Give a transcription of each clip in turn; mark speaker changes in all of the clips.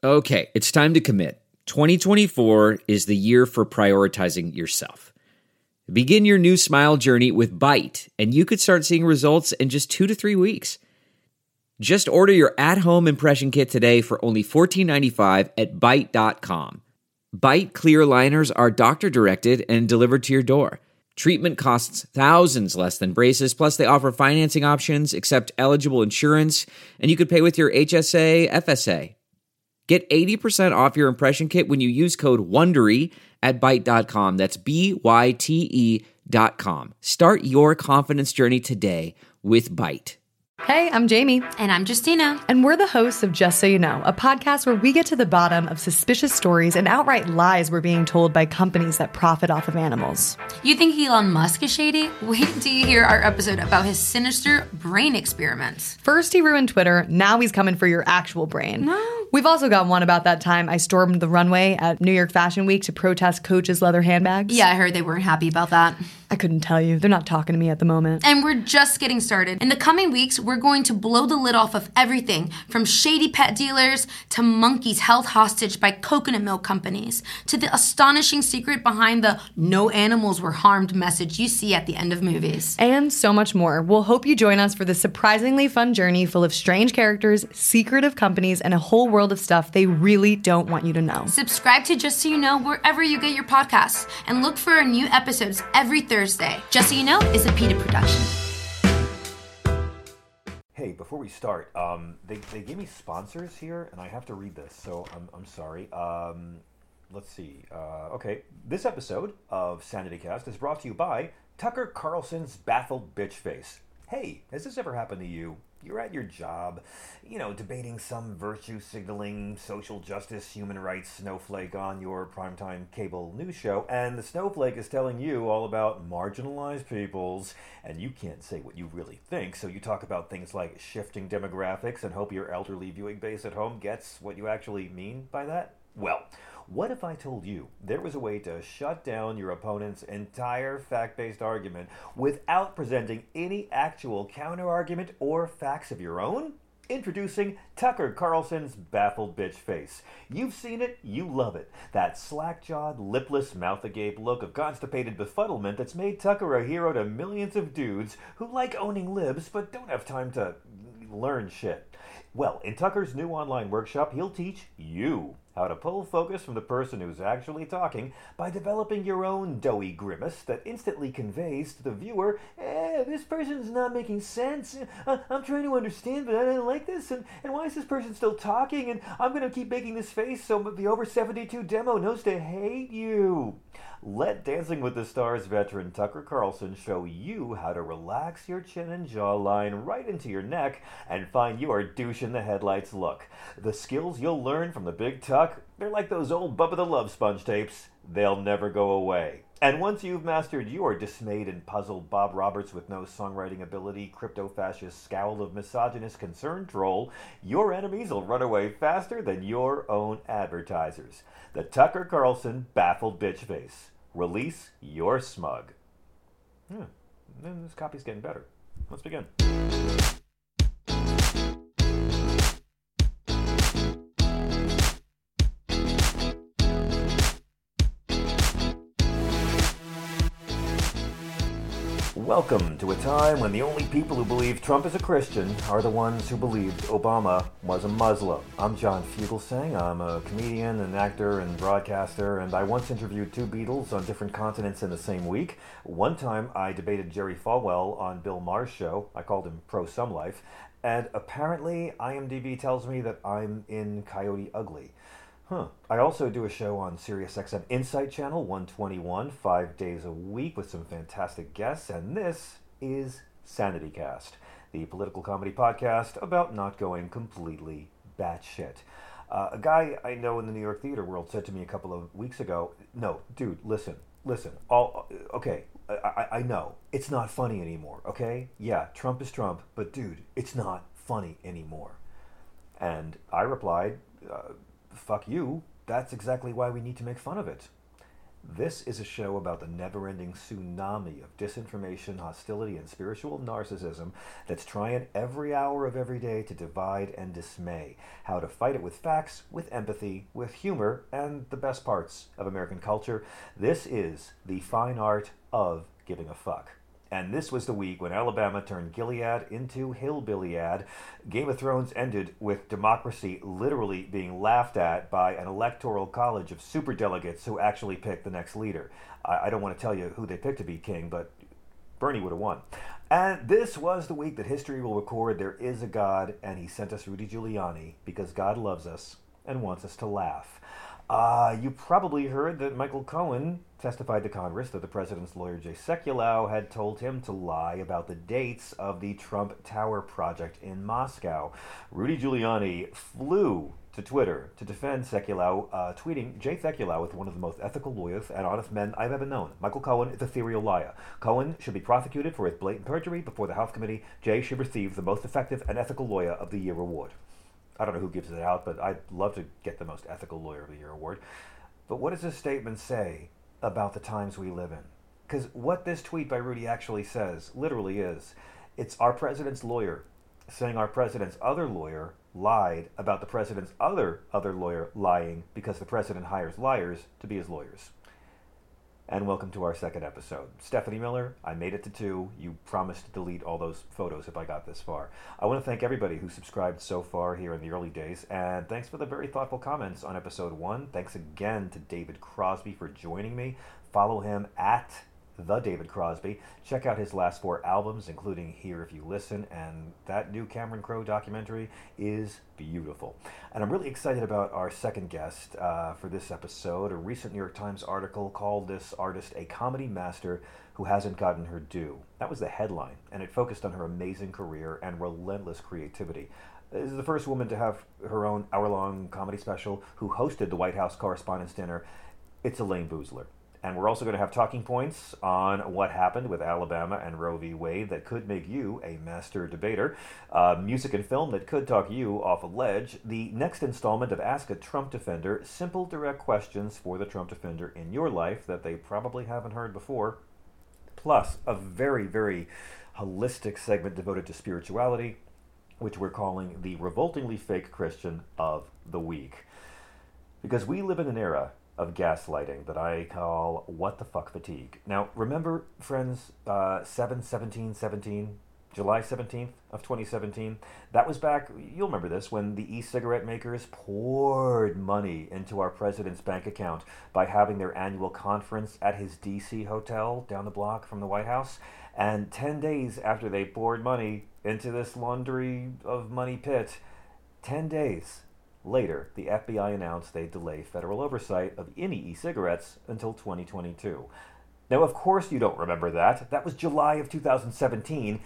Speaker 1: Okay, it's time to commit. 2024 is the year for prioritizing yourself. Begin your new smile journey with Byte, and you could start seeing results in just 2 to 3 weeks. Just order your at-home impression kit today for only $14.95 at Byte.com. Byte clear liners are doctor-directed and delivered to your door. Treatment costs thousands less than braces, plus they offer financing options, accept eligible insurance, and you could pay with your HSA, FSA. Get 80% off your impression kit when you use code WONDERY at Byte.com. That's BYTE.com. Start your confidence journey today with Byte.
Speaker 2: Hey, I'm Jamie.
Speaker 3: And I'm Justina.
Speaker 2: And we're the hosts of Just So You Know, a podcast where we get to the bottom of suspicious stories and outright lies we're being told by companies that profit off of animals.
Speaker 3: You think Elon Musk is shady? Wait till you hear our episode about his sinister brain experiments.
Speaker 2: First he ruined Twitter, now he's coming for your actual brain.
Speaker 3: No.
Speaker 2: We've also got one about that time I stormed the runway at New York Fashion Week to protest Coach's leather handbags.
Speaker 3: Yeah, I heard they weren't happy about that.
Speaker 2: I couldn't tell you. They're not talking to me at the moment.
Speaker 3: And we're just getting started. In the coming weeks, we're going to blow the lid off of everything from shady pet dealers to monkeys held hostage by coconut milk companies to the astonishing secret behind the no animals were harmed message you see at the end of movies.
Speaker 2: And so much more. We'll hope you join us for this surprisingly fun journey full of strange characters, secretive companies, and a whole world of stuff they really don't want you to know.
Speaker 3: Subscribe to Just So You Know wherever you get your podcasts and look for our new episodes every Thursday. Just So You Know is a PETA production.
Speaker 4: Hey, before we start, they gave me sponsors here, and I have to read this, so I'm sorry. Let's see. Okay, this episode of Sanity Cast is brought to you by Tucker Carlson's Baffled Bitch Face. Hey, has this ever happened to you? You're at your job, debating some virtue-signaling, social justice, human rights snowflake on your primetime cable news show, and the snowflake is telling you all about marginalized peoples, and you can't say what you really think, so you talk about things like shifting demographics and hope your elderly viewing base at home gets what you actually mean by that? Well, what if I told you there was a way to shut down your opponent's entire fact-based argument without presenting any actual counter-argument or facts of your own? Introducing Tucker Carlson's Baffled Bitch Face. You've seen it, you love it. That slack-jawed, lipless, mouth-agape look of constipated befuddlement that's made Tucker a hero to millions of dudes who like owning libs but don't have time to learn shit. Well, in Tucker's new online workshop, he'll teach you how to pull focus from the person who's actually talking by developing your own doughy grimace that instantly conveys to the viewer, this person's not making sense. I'm trying to understand, but I don't like this. And why is this person still talking? And I'm going to keep making this face so the over 72 demo knows to hate you. Let Dancing with the Stars veteran Tucker Carlson show you how to relax your chin and jawline right into your neck and find your douche-in-the-headlights look. The skills you'll learn from the Big Tuck, they're like those old Bubba the Love Sponge tapes. They'll never go away. And once you've mastered your dismayed and puzzled Bob Roberts with no songwriting ability, crypto-fascist scowl of misogynist concern troll, your enemies will run away faster than your own advertisers. The Tucker Carlson Baffled Bitch Face. Release your smug. This copy's getting better. Let's begin. Welcome to a time when the only people who believe Trump is a Christian are the ones who believed Obama was a Muslim. I'm John Fugelsang. I'm a comedian, an actor, and broadcaster, and I once interviewed two Beatles on different continents in the same week. One time I debated Jerry Falwell on Bill Maher's show. I called him Pro-Some Life. And apparently IMDb tells me that I'm in Coyote Ugly. I also do a show on SiriusXM Insight Channel 121, 5 days a week with some fantastic guests, and this is Sanity Cast, the political comedy podcast about not going completely batshit. A guy I know in the New York theater world said to me a couple of weeks ago, no, dude, listen, I know, it's not funny anymore, okay? Yeah, Trump is Trump, but dude, it's not funny anymore. And I replied, fuck you, that's exactly why we need to make fun of it. This is a show about the never-ending tsunami of disinformation, hostility, and spiritual narcissism that's trying every hour of every day to divide and dismay. How to fight it with facts, with empathy, with humor, and the best parts of American culture. This is the fine art of giving a fuck. And this was the week when Alabama turned Gilead into Hillbillyad. Game of Thrones ended with democracy literally being laughed at by an electoral college of superdelegates who actually picked the next leader. I don't want to tell you who they picked to be king, but Bernie would have won. And this was the week that history will record there is a God, and he sent us Rudy Giuliani because God loves us and wants us to laugh. You probably heard that Michael Cohen testified to Congress that the president's lawyer Jay Sekulow had told him to lie about the dates of the Trump Tower project in Moscow. Rudy Giuliani flew to Twitter to defend Sekulow, tweeting, Jay Sekulow is one of the most ethical lawyers and honest men I've ever known. Michael Cohen is a serial liar. Cohen should be prosecuted for his blatant perjury before the House committee. Jay should receive the most effective and ethical lawyer of the year award. I don't know who gives it out, but I'd love to get the most ethical lawyer of the year award. But what does this statement say about the times we live in? Because what this tweet by Rudy actually says, literally is, it's our president's lawyer saying our president's other lawyer lied about the president's other lawyer lying because the president hires liars to be his lawyers. And welcome to our second episode. Stephanie Miller, I made it to 2. You promised to delete all those photos if I got this far. I want to thank everybody who subscribed so far here in the early days, and thanks for the very thoughtful comments on episode 1. Thanks again to David Crosby for joining me. Follow him at The David Crosby. Check out his last 4 albums, including Here If You Listen, and that new Cameron Crowe documentary is beautiful. And I'm really excited about our second guest for this episode. A recent New York Times article called this artist a comedy master who hasn't gotten her due. That was the headline, and it focused on her amazing career and relentless creativity. This is the first woman to have her own hour-long comedy special, who hosted the White House Correspondents' Dinner. It's Elayne Boosler. And we're also going to have talking points on what happened with Alabama and Roe v. Wade that could make you a master debater, music and film that could talk you off a ledge, the next installment of Ask a Trump Defender, simple, direct questions for the Trump defender in your life that they probably haven't heard before, plus a very, very holistic segment devoted to spirituality, which we're calling the Revoltingly Fake Christian of the Week. Because we live in an era of gaslighting that I call what the fuck fatigue. Now, remember, friends, July 17th of 2017? That was back, you'll remember this, when the e-cigarette makers poured money into our president's bank account by having their annual conference at his D.C. hotel down the block from the White House. And 10 days after they poured money into this laundry of money pit, 10 days later, the FBI announced they'd delay federal oversight of any e-cigarettes until 2022. Now, of course you don't remember that. That was July of 2017,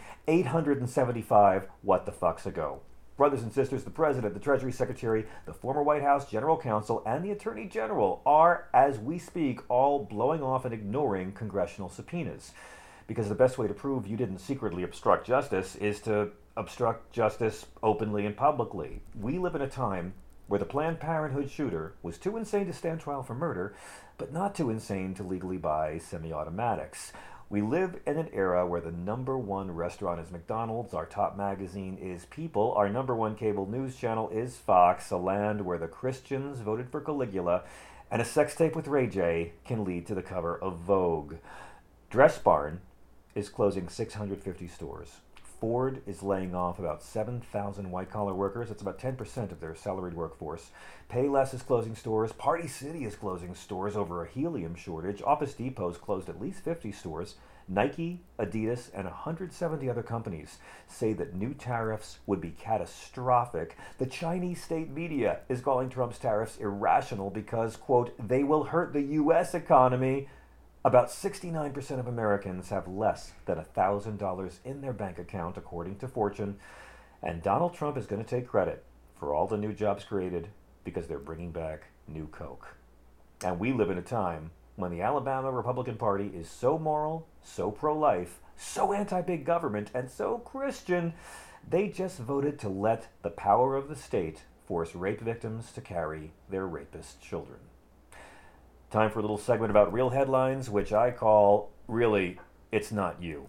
Speaker 4: 875 what the fucks ago. Brothers and sisters, the President, the Treasury Secretary, the former White House General Counsel, and the Attorney General are, as we speak, all blowing off and ignoring congressional subpoenas. Because the best way to prove you didn't secretly obstruct justice is to obstruct justice openly and publicly. We live in a time where the Planned Parenthood shooter was too insane to stand trial for murder, but not too insane to legally buy semi-automatics. We live in an era where the number 1 restaurant is McDonald's, our top magazine is People, our number 1 cable news channel is Fox, a land where the Christians voted for Caligula, and a sex tape with Ray J can lead to the cover of Vogue. Dress Barn is closing 650 stores. Ford is laying off about 7,000 white-collar workers. That's about 10% of their salaried workforce. Payless is closing stores. Party City is closing stores over a helium shortage. Office Depot's closed at least 50 stores. Nike, Adidas, and 170 other companies say that new tariffs would be catastrophic. The Chinese state media is calling Trump's tariffs irrational because, quote, they will hurt the U.S. economy. About 69% of Americans have less than $1,000 in their bank account, according to Fortune, and Donald Trump is going to take credit for all the new jobs created because they're bringing back new Coke. And we live in a time when the Alabama Republican Party is so moral, so pro-life, so anti-big government, and so Christian, they just voted to let the power of the state force rape victims to carry their rapist children. Time for a little segment about real headlines, which I call, Really, It's Not You.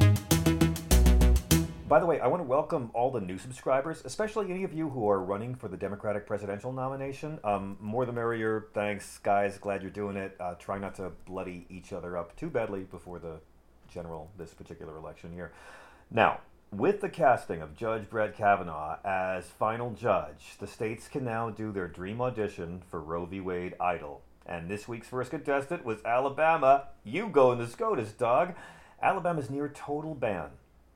Speaker 4: By the way, I want to welcome all the new subscribers, especially any of you who are running for the Democratic presidential nomination. More the merrier. Thanks, guys. Glad you're doing it. Try not to bloody each other up too badly before this particular election here. Now, with the casting of Judge Brett Kavanaugh as final judge, the states can now do their dream audition for Roe v. Wade idol. And this week's first contestant was Alabama. You go in the SCOTUS, dog. Alabama's near total ban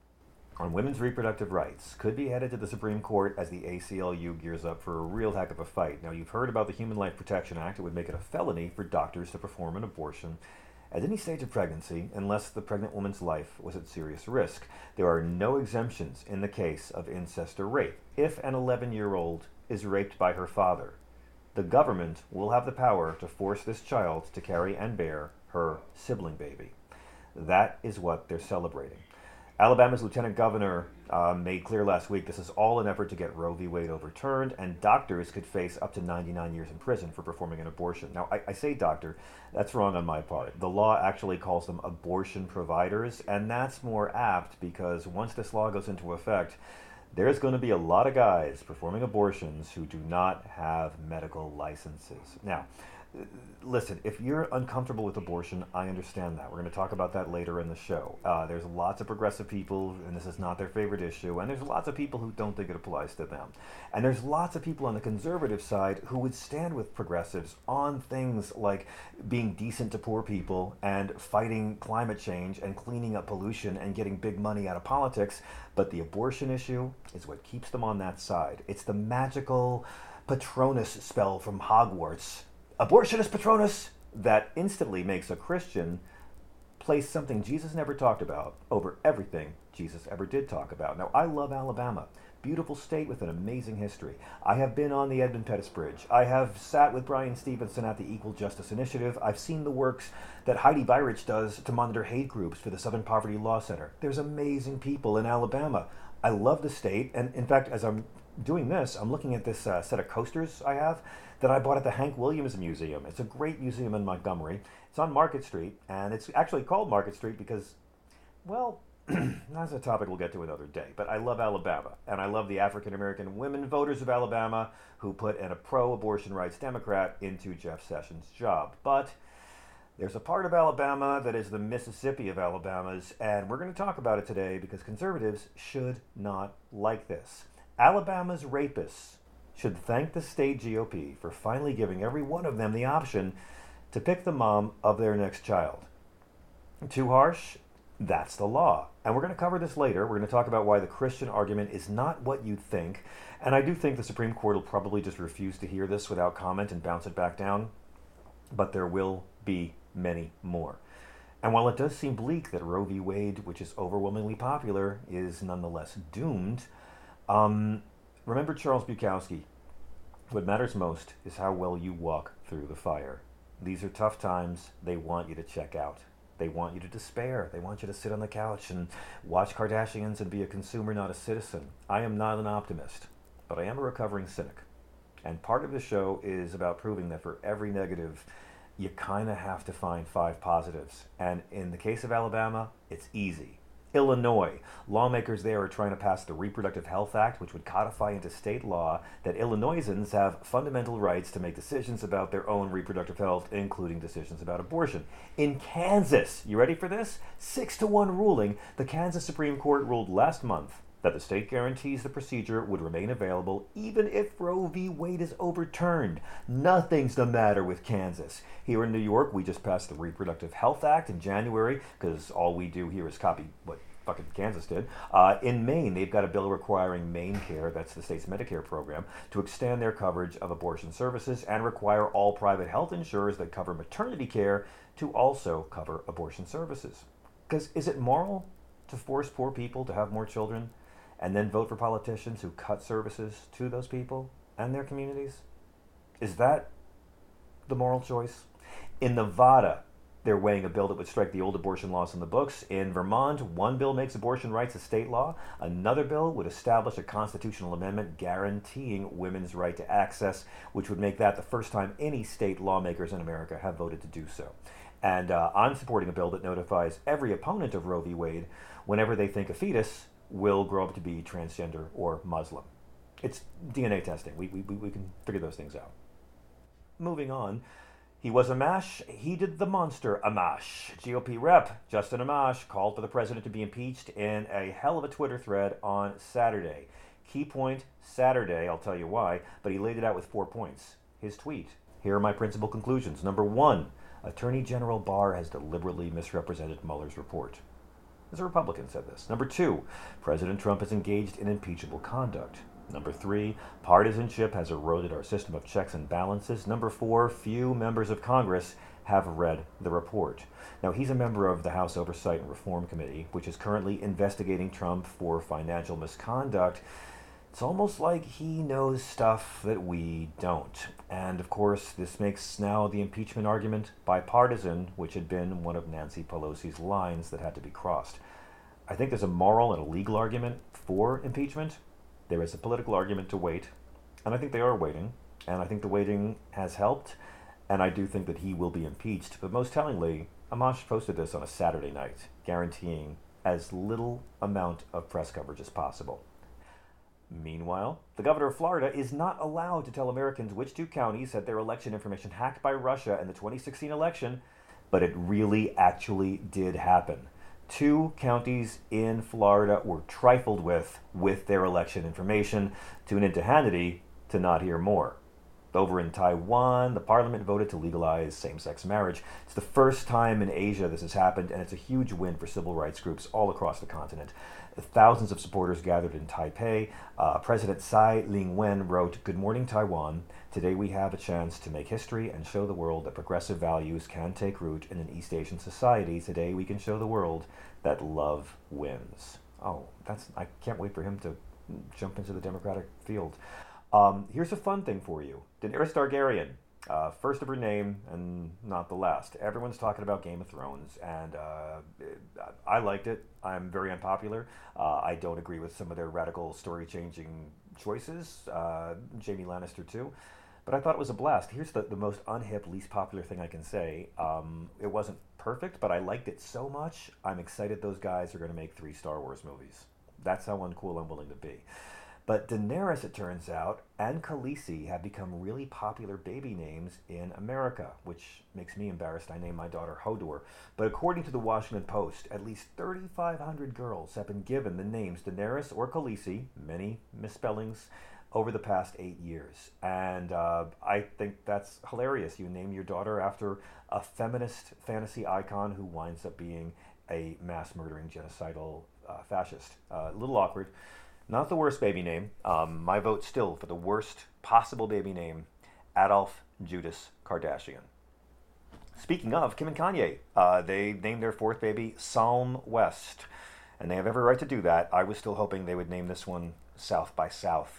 Speaker 4: on women's reproductive rights could be headed to the Supreme Court as the ACLU gears up for a real heck of a fight. Now, you've heard about the Human Life Protection Act. It would make it a felony for doctors to perform an abortion at any stage of pregnancy unless the pregnant woman's life was at serious risk. There are no exemptions in the case of incest or rape. If an 11-year-old is raped by her father, the government will have the power to force this child to carry and bear her sibling baby. That is what they're celebrating. Alabama's lieutenant governor made clear last week this is all an effort to get Roe v. Wade overturned, and doctors could face up to 99 years in prison for performing an abortion. Now, I say doctor, that's wrong on my part. The law actually calls them abortion providers, and that's more apt because once this law goes into effect, there's going to be a lot of guys performing abortions who do not have medical licenses. Now, listen, if you're uncomfortable with abortion, I understand that. We're going to talk about that later in the show. There's lots of progressive people, and this is not their favorite issue, and there's lots of people who don't think it applies to them. And there's lots of people on the conservative side who would stand with progressives on things like being decent to poor people and fighting climate change and cleaning up pollution and getting big money out of politics. But the abortion issue is what keeps them on that side. It's the magical Patronus spell from Hogwarts, Abortionist Patronus, that instantly makes a Christian place something Jesus never talked about over everything Jesus ever did talk about. Now, I love Alabama. Beautiful state with an amazing history. I have been on the Edmund Pettus Bridge. I have sat with Brian Stevenson at the Equal Justice Initiative. I've seen the works that Heidi Beirich does to monitor hate groups for the Southern Poverty Law Center. There's amazing people in Alabama. I love the state, and in fact, as I'm doing this, I'm looking at this set of coasters I have that I bought at the Hank Williams Museum. It's a great museum in Montgomery. It's on Market Street, and it's actually called Market Street because, well, that's a topic we'll get to another day. But I love Alabama, and I love the African-American women voters of Alabama who put in a pro-abortion rights Democrat into Jeff Sessions' job. But there's a part of Alabama that is the Mississippi of Alabama's, and we're going to talk about it today because conservatives should not like this. Alabama's rapists should thank the state GOP for finally giving every one of them the option to pick the mom of their next child. Too harsh? That's the law. And we're going to cover this later. We're going to talk about why the Christian argument is not what you think. And I do think the Supreme Court will probably just refuse to hear this without comment and bounce it back down. But there will be many more. And while it does seem bleak that Roe v. Wade, which is overwhelmingly popular, is nonetheless doomed, remember Charles Bukowski. What matters most is how well you walk through the fire. These are tough times. They want you to check out. They want you to despair. They want you to sit on the couch and watch Kardashians and be a consumer, not a citizen. I am not an optimist, but I am a recovering cynic. And part of the show is about proving that for every negative, you kind of have to find 5 positives. And in the case of Alabama, it's easy. Illinois. Lawmakers there are trying to pass the Reproductive Health Act, which would codify into state law that Illinoisans have fundamental rights to make decisions about their own reproductive health, including decisions about abortion. In Kansas, you ready for this? 6-1 ruling, the Kansas Supreme Court ruled last month that the state guarantees the procedure would remain available even if Roe v. Wade is overturned. Nothing's the matter with Kansas. Here in New York, we just passed the Reproductive Health Act in January because all we do here is copy what fucking Kansas did. In Maine, they've got a bill requiring MaineCare, that's the state's Medicare program, to extend their coverage of abortion services and require all private health insurers that cover maternity care to also cover abortion services. Because is it moral to force poor people to have more children and then vote for politicians who cut services to those people and their communities? Is that the moral choice? In Nevada, They're weighing a bill that would strike the old abortion laws in the books. In Vermont, one bill makes abortion rights a state law. Another bill would establish a constitutional amendment guaranteeing women's right to access, which would make that the first time any state lawmakers in America have voted to do so. And I'm supporting a bill that notifies every opponent of Roe v. Wade whenever they think a fetus will grow up to be transgender or Muslim. It's DNA testing. We can figure those things out. Moving on. He was Amash. He did the monster Amash. GOP rep Justin Amash called for the president to be impeached in a hell of a Twitter thread on Saturday. Key point, Saturday, I'll tell you why, but he laid it out with 4 points. His tweet. Here are my principal conclusions. Number 1, Attorney General Barr has deliberately misrepresented Mueller's report. As a Republican said this. Number 2, President Trump is engaged in impeachable conduct. Number 3, partisanship has eroded our system of checks and balances. Number 4, few members of Congress have read the report. Now, he's a member of the House Oversight and Reform Committee, which is currently investigating Trump for financial misconduct. It's almost like he knows stuff that we don't. And, of course, this makes now the impeachment argument bipartisan, which had been one of Nancy Pelosi's lines that had to be crossed. I think there's a moral and a legal argument for impeachment. There is a political argument to wait, and I think they are waiting, and I think the waiting has helped, and I do think that he will be impeached. But most tellingly, Amash posted this on a Saturday night, guaranteeing as little amount of press coverage as possible. Meanwhile, the governor of Florida is not allowed to tell Americans which 2 counties had their election information hacked by Russia in the 2016 election, but it really actually did happen. 2 counties in Florida were trifled with their election information. Tune into Hannity to not hear more. Over in Taiwan, the parliament voted to legalize same-sex marriage. It's the first time in Asia this has happened, and it's a huge win for civil rights groups all across the continent. Thousands of supporters gathered in Taipei. President Tsai Ing-wen wrote, "Good morning, Taiwan. Today we have a chance to make history and show the world that progressive values can take root in an East Asian society. Today we can show the world that love wins." Oh, I can't wait for him to jump into the Democratic field. Here's a fun thing for you. Daenerys Targaryen, first of her name and not the last. Everyone's talking about Game of Thrones, and I liked it. I'm very unpopular. I don't agree with some of their radical story-changing choices. Jaime Lannister too. But I thought it was a blast. Here's the most unhip, least popular thing I can say. It wasn't perfect, but I liked it so much, I'm excited those guys are going to make 3 Star Wars movies. That's how uncool I'm willing to be. But Daenerys, it turns out, and Khaleesi have become really popular baby names in America, which makes me embarrassed. I named my daughter Hodor. But according to the Washington Post, at least 3,500 girls have been given the names Daenerys or Khaleesi, many misspellings, over the past 8 years. And I think that's hilarious. You name your daughter after a feminist fantasy icon who winds up being a mass-murdering, genocidal fascist. A little awkward. Not the worst baby name. My vote still for the worst possible baby name, Adolf Judas Kardashian. Speaking of Kim and Kanye, they named their 4th baby Psalm West, and they have every right to do that. I was still hoping they would name this one South by South.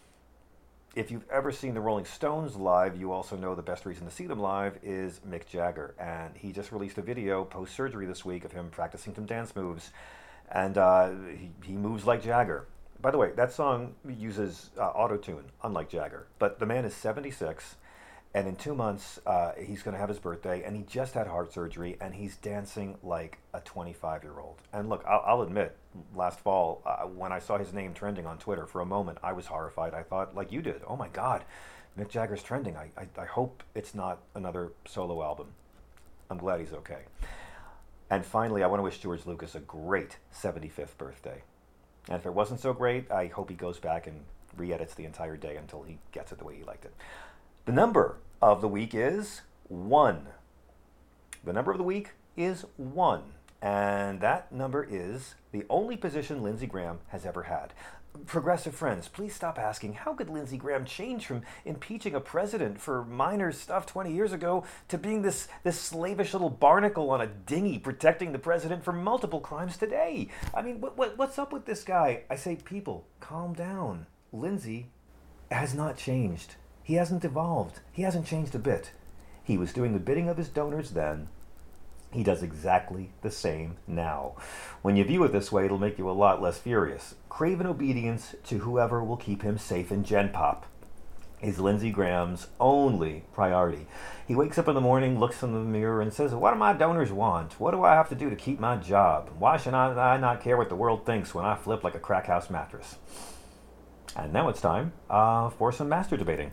Speaker 4: If you've ever seen the Rolling Stones live, you also know the best reason to see them live is Mick Jagger, and he just released a video post-surgery this week of him practicing some dance moves, and he moves like Jagger. By the way, that song uses auto-tune, unlike Jagger. But the man is 76, and in 2 months, he's going to have his birthday, and he just had heart surgery, and he's dancing like a 25-year-old. And look, I'll admit, last fall, when I saw his name trending on Twitter, for a moment, I was horrified. I thought, like you did, oh my God, Mick Jagger's trending. I hope it's not another solo album. I'm glad he's okay. And finally, I want to wish George Lucas a great 75th birthday. And if it wasn't so great, I hope he goes back and re-edits the entire day until he gets it the way he liked it. The number of the week is 1. The number of the week is 1. And that number is the only position Lindsey Graham has ever had. Progressive friends, please stop asking, how could Lindsey Graham change from impeaching a president for minor stuff 20 years ago to being this slavish little barnacle on a dinghy protecting the president for multiple crimes today? I mean, what's up with this guy? I say, people, calm down. Lindsey has not changed. He hasn't evolved. He hasn't changed a bit. He was doing the bidding of his donors then. He does exactly the same now. When you view it this way, it'll make you a lot less furious. Craven obedience to whoever will keep him safe in Gen Pop is Lindsey Graham's only priority. He wakes up in the morning, looks in the mirror, and says, "What do my donors want? What do I have to do to keep my job? Why should I not care what the world thinks when I flip like a crack house mattress?" And now it's time for some master debating.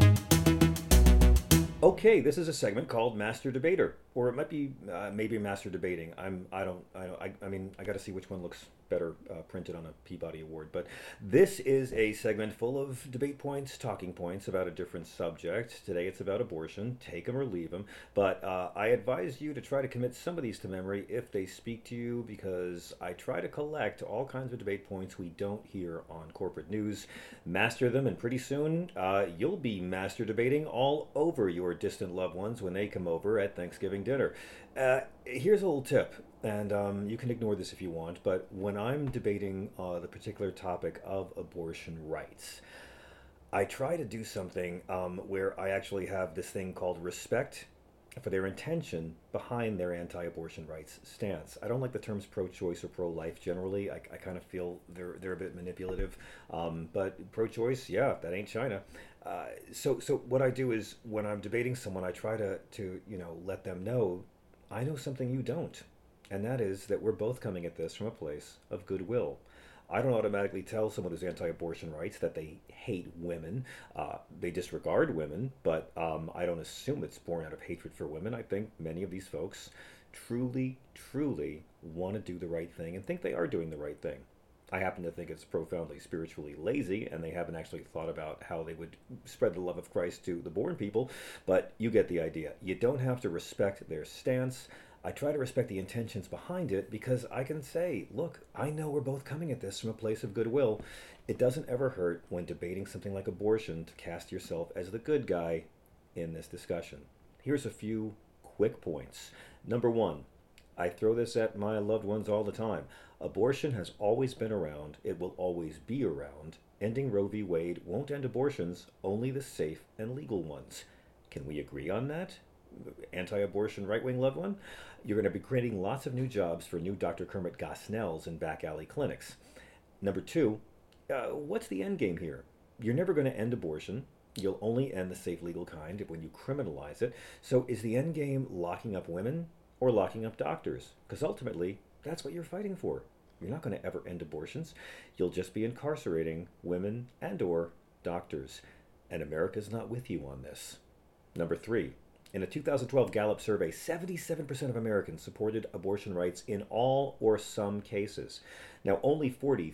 Speaker 4: Okay, this is a segment called Master Debater, or it might be maybe Master Debating. I mean, I got to see which one looks better printed on a Peabody Award. But this is a segment full of debate points, talking points about a different subject. Today it's about abortion. Take them or leave them. But I advise you to try to commit some of these to memory if they speak to you, because I try to collect all kinds of debate points we don't hear on corporate news, master them, and pretty soon you'll be master debating all over your distant loved ones when they come over at Thanksgiving dinner. Here's a little tip. And you can ignore this if you want, but when I'm debating the particular topic of abortion rights, I try to do something where I actually have this thing called respect for their intention behind their anti-abortion rights stance. I don't like the terms pro-choice or pro-life generally. I kind of feel they're a bit manipulative. But pro-choice, yeah, that ain't China. So what I do is when I'm debating someone, I try to let them know I know something you don't. And that is that we're both coming at this from a place of goodwill. I don't automatically tell someone who's anti-abortion rights that they hate women. They disregard women, but I don't assume it's born out of hatred for women. I think many of these folks truly want to do the right thing and think they are doing the right thing. I happen to think it's profoundly spiritually lazy, and they haven't actually thought about how they would spread the love of Christ to the born people, but you get the idea. You don't have to respect their stance. I try to respect the intentions behind it because I can say, look, I know we're both coming at this from a place of goodwill. It doesn't ever hurt when debating something like abortion to cast yourself as the good guy in this discussion. Here's a few quick points. Number one, I throw this at my loved ones all the time. Abortion has always been around. It will always be around. Ending Roe v. Wade won't end abortions, only the safe and legal ones. Can we agree on that? Anti-abortion right-wing loved one? You're going to be creating lots of new jobs for new Dr. Kermit Gosnells in back alley clinics. Number two, what's the end game here? You're never going to end abortion. You'll only end the safe legal kind when you criminalize it. So is the end game locking up women or locking up doctors? Because ultimately, that's what you're fighting for. You're not going to ever end abortions. You'll just be incarcerating women and or doctors. And America's not with you on this. Number three, in a 2012 Gallup survey, 77% of Americans supported abortion rights in all or some cases. Now, only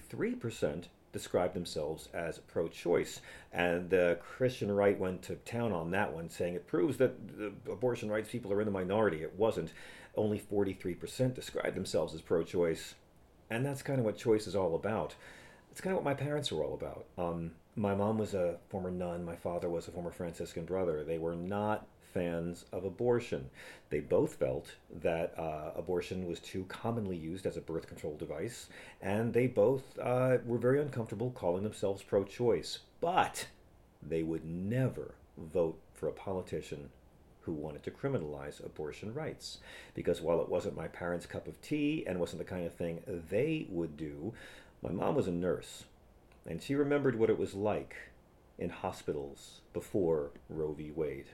Speaker 4: 43% described themselves as pro-choice. And the Christian right went to town on that one, saying it proves that the abortion rights people are in the minority. It wasn't. Only 43% described themselves as pro-choice. And that's kind of what choice is all about. It's kind of what my parents were all about. My mom was a former nun. My father was a former Franciscan brother. They were not fans of abortion. They both felt that abortion was too commonly used as a birth control device, and they both were very uncomfortable calling themselves pro-choice. But they would never vote for a politician who wanted to criminalize abortion rights. Because while it wasn't my parents' cup of tea and wasn't the kind of thing they would do, my mom was a nurse, and she remembered what it was like in hospitals before Roe v. Wade.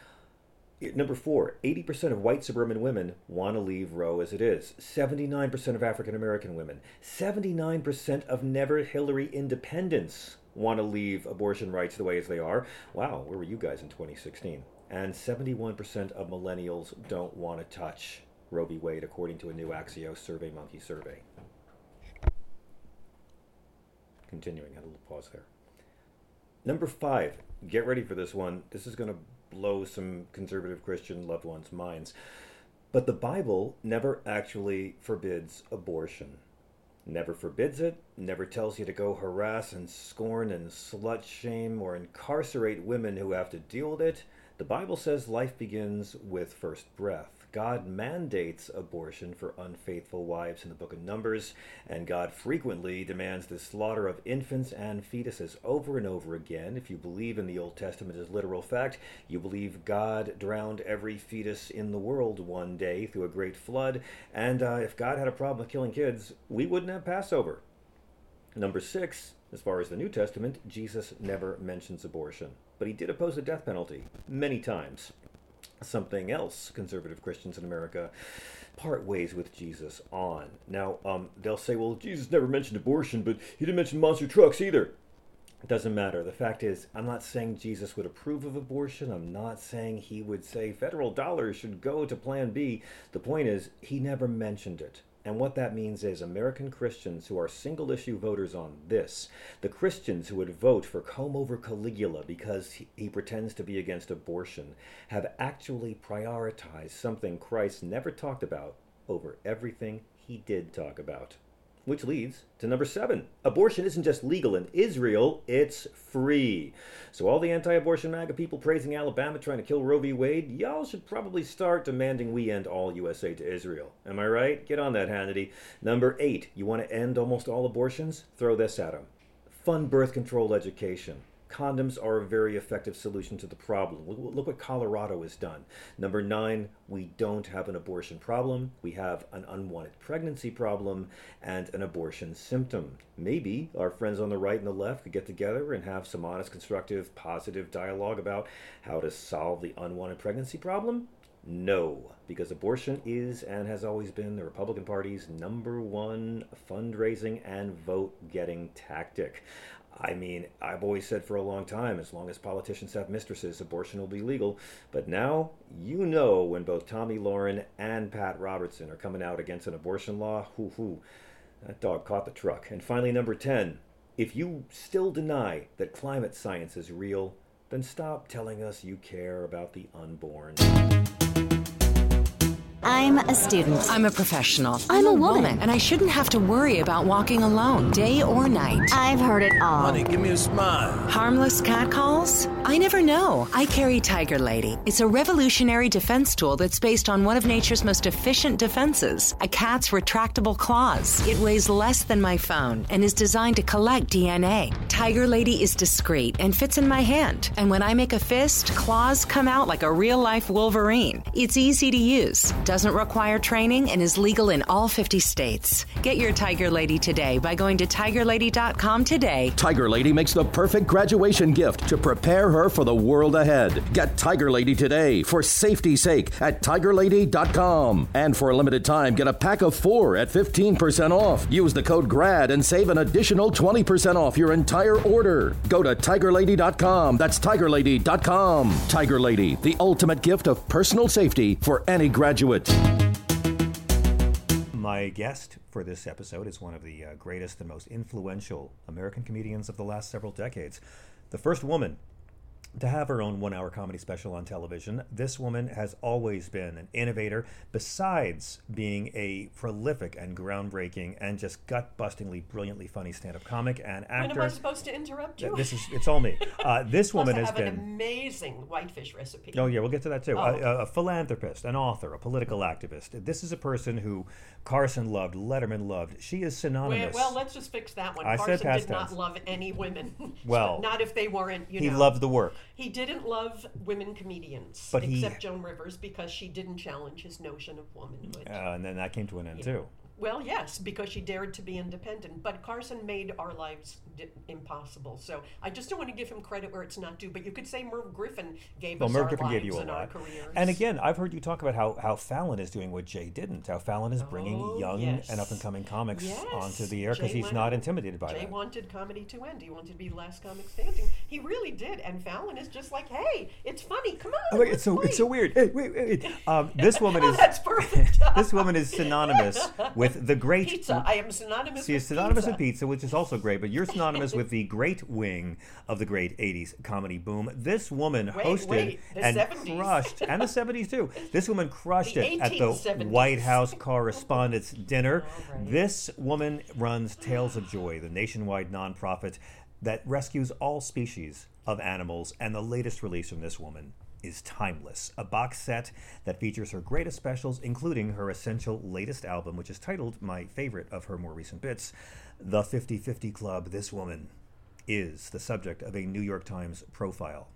Speaker 4: Number four, 80% of white suburban women want to leave Roe as it is. 79% of African American women. 79% of never Hillary independents want to leave abortion rights the way as they are. Wow, where were you guys in 2016? And 71% of millennials don't want to touch Roe v. Wade, according to a new Axios SurveyMonkey survey. Continuing, had a little pause there. Number five, get ready for this one. This is going to blow some conservative Christian loved ones' minds. But the Bible never actually forbids abortion. Never forbids it, never tells you to go harass and scorn and slut shame or incarcerate women who have to deal with it. The Bible says life begins with first breath. God mandates abortion for unfaithful wives in the book of Numbers, and God frequently demands the slaughter of infants and fetuses over and over again. If you believe in the Old Testament as literal fact, you believe God drowned every fetus in the world one day through a great flood, and if God had a problem with killing kids, we wouldn't have Passover. Number 6, as far as the New Testament, Jesus never mentions abortion, but he did oppose the death penalty many times. Something else conservative Christians in America part ways with Jesus on. Now, they'll say, well, Jesus never mentioned abortion, but he didn't mention monster trucks either. It doesn't matter. The fact is, I'm not saying Jesus would approve of abortion. I'm not saying he would say federal dollars should go to Plan B. The point is, he never mentioned it. And what that means is American Christians who are single-issue voters on this, the Christians who would vote for comb over Caligula because he pretends to be against abortion, have actually prioritized something Christ never talked about over everything he did talk about. Which leads to number 7. Abortion isn't just legal in Israel, it's free. So all the anti-abortion MAGA people praising Alabama trying to kill Roe v. Wade, y'all should probably start demanding we end all USA to Israel. Am I right? Get on that, Hannity. Number 8. You want to end almost all abortions? Throw this at them. Fund birth control education. Condoms are a very effective solution to the problem. Look what Colorado has done. Number 9, we don't have an abortion problem. We have an unwanted pregnancy problem and an abortion symptom. Maybe our friends on the right and the left could get together and have some honest, constructive, positive dialogue about how to solve the unwanted pregnancy problem? No, because abortion is and has always been the Republican Party's #1 fundraising and vote-getting tactic. I mean, I've always said for a long time, as long as politicians have mistresses, abortion will be legal. But now, you know when both Tommy Lauren and Pat Robertson are coming out against an abortion law, that dog caught the truck. And finally, number 10, if you still deny that climate science is real, then stop telling us you care about the unborn.
Speaker 5: I'm a student.
Speaker 6: I'm a professional.
Speaker 5: I'm a woman.
Speaker 6: And I shouldn't have to worry about walking alone, day or night.
Speaker 5: I've heard it all.
Speaker 7: Honey, give me a smile.
Speaker 6: Harmless catcalls? I never know. I carry Tiger Lady. It's a revolutionary defense tool that's based on one of nature's most efficient defenses, a cat's retractable claws. It weighs less than my phone and is designed to collect DNA. Tiger Lady is discreet and fits in my hand. And when I make a fist, claws come out like a real-life Wolverine. It's easy to use, doesn't require training, and is legal in all 50 states. Get your Tiger Lady today by going to TigerLady.com today.
Speaker 8: Tiger Lady makes the perfect graduation gift to prepare her for the world ahead. Get Tiger Lady today for safety's sake at TigerLady.com. And for a limited time, get a pack of 4 at 15% off. Use the code GRAD and save an additional 20% off your entire order. Go to TigerLady.com. That's TigerLady.com. Tiger Lady, the ultimate gift of personal safety for any graduate.
Speaker 4: My guest for this episode is one of the greatest and most influential American comedians of the last several decades. The first woman to have her own one-hour comedy special on television. This woman has always been an innovator, besides being a prolific and groundbreaking and just gut-bustingly, brilliantly funny stand-up comic and actor.
Speaker 9: When am I supposed to interrupt you?
Speaker 4: It's all me. This woman has been
Speaker 9: an amazing whitefish recipe.
Speaker 4: Oh yeah, we'll get to that too.
Speaker 9: Oh.
Speaker 4: A philanthropist, an author, a political activist. This is a person who Carson loved, Letterman loved. She is synonymous.
Speaker 9: Well, let's just fix that one.
Speaker 4: I
Speaker 9: Carson
Speaker 4: said past
Speaker 9: did not
Speaker 4: tense.
Speaker 9: love any women.
Speaker 4: Well,
Speaker 9: not if they weren't,
Speaker 4: he loved the work.
Speaker 9: He didn't love women comedians,
Speaker 4: But
Speaker 9: except Joan Rivers, because she didn't challenge his notion of womanhood.
Speaker 4: And then that came to an end too.
Speaker 9: Well, yes, because she dared to be independent. But Carson made our lives impossible. So I just don't want to give him credit where it's not due. But you could say Merv Griffin gave us
Speaker 4: Merv
Speaker 9: our
Speaker 4: Griffin
Speaker 9: lives
Speaker 4: gave you a
Speaker 9: and our
Speaker 4: lot.
Speaker 9: careers.
Speaker 4: And again, I've heard you talk about how Fallon is doing what Jay didn't. How Fallon is bringing young and up-and-coming comics onto the air because he's not intimidated by that.
Speaker 9: Jay wanted comedy to end. He wanted to be the last comic standing. He really did. And Fallon is just like, hey, it's funny. Come sure.
Speaker 4: It's so weird. Hey, wait. This woman is
Speaker 9: That's perfect.
Speaker 4: this woman is synonymous with the great
Speaker 9: Pizza. I am synonymous
Speaker 4: She
Speaker 9: with
Speaker 4: is synonymous
Speaker 9: pizza.
Speaker 4: with pizza, which is also great, but you're synonymous with the great wing of the great 80s comedy boom. This woman hosted
Speaker 9: the
Speaker 4: and
Speaker 9: 70s.
Speaker 4: crushed, and the 70s too. This woman crushed
Speaker 9: The
Speaker 4: it at the
Speaker 9: 1870s.
Speaker 4: White House Correspondents' Dinner. This woman runs Tales of Joy, the nationwide nonprofit that rescues all species of animals, and the latest release from this woman is Timeless, a box set that features her greatest specials, including her essential latest album, which is titled, my favorite of her more recent bits, The 50/50 Club. This woman is the subject of a New York Times profile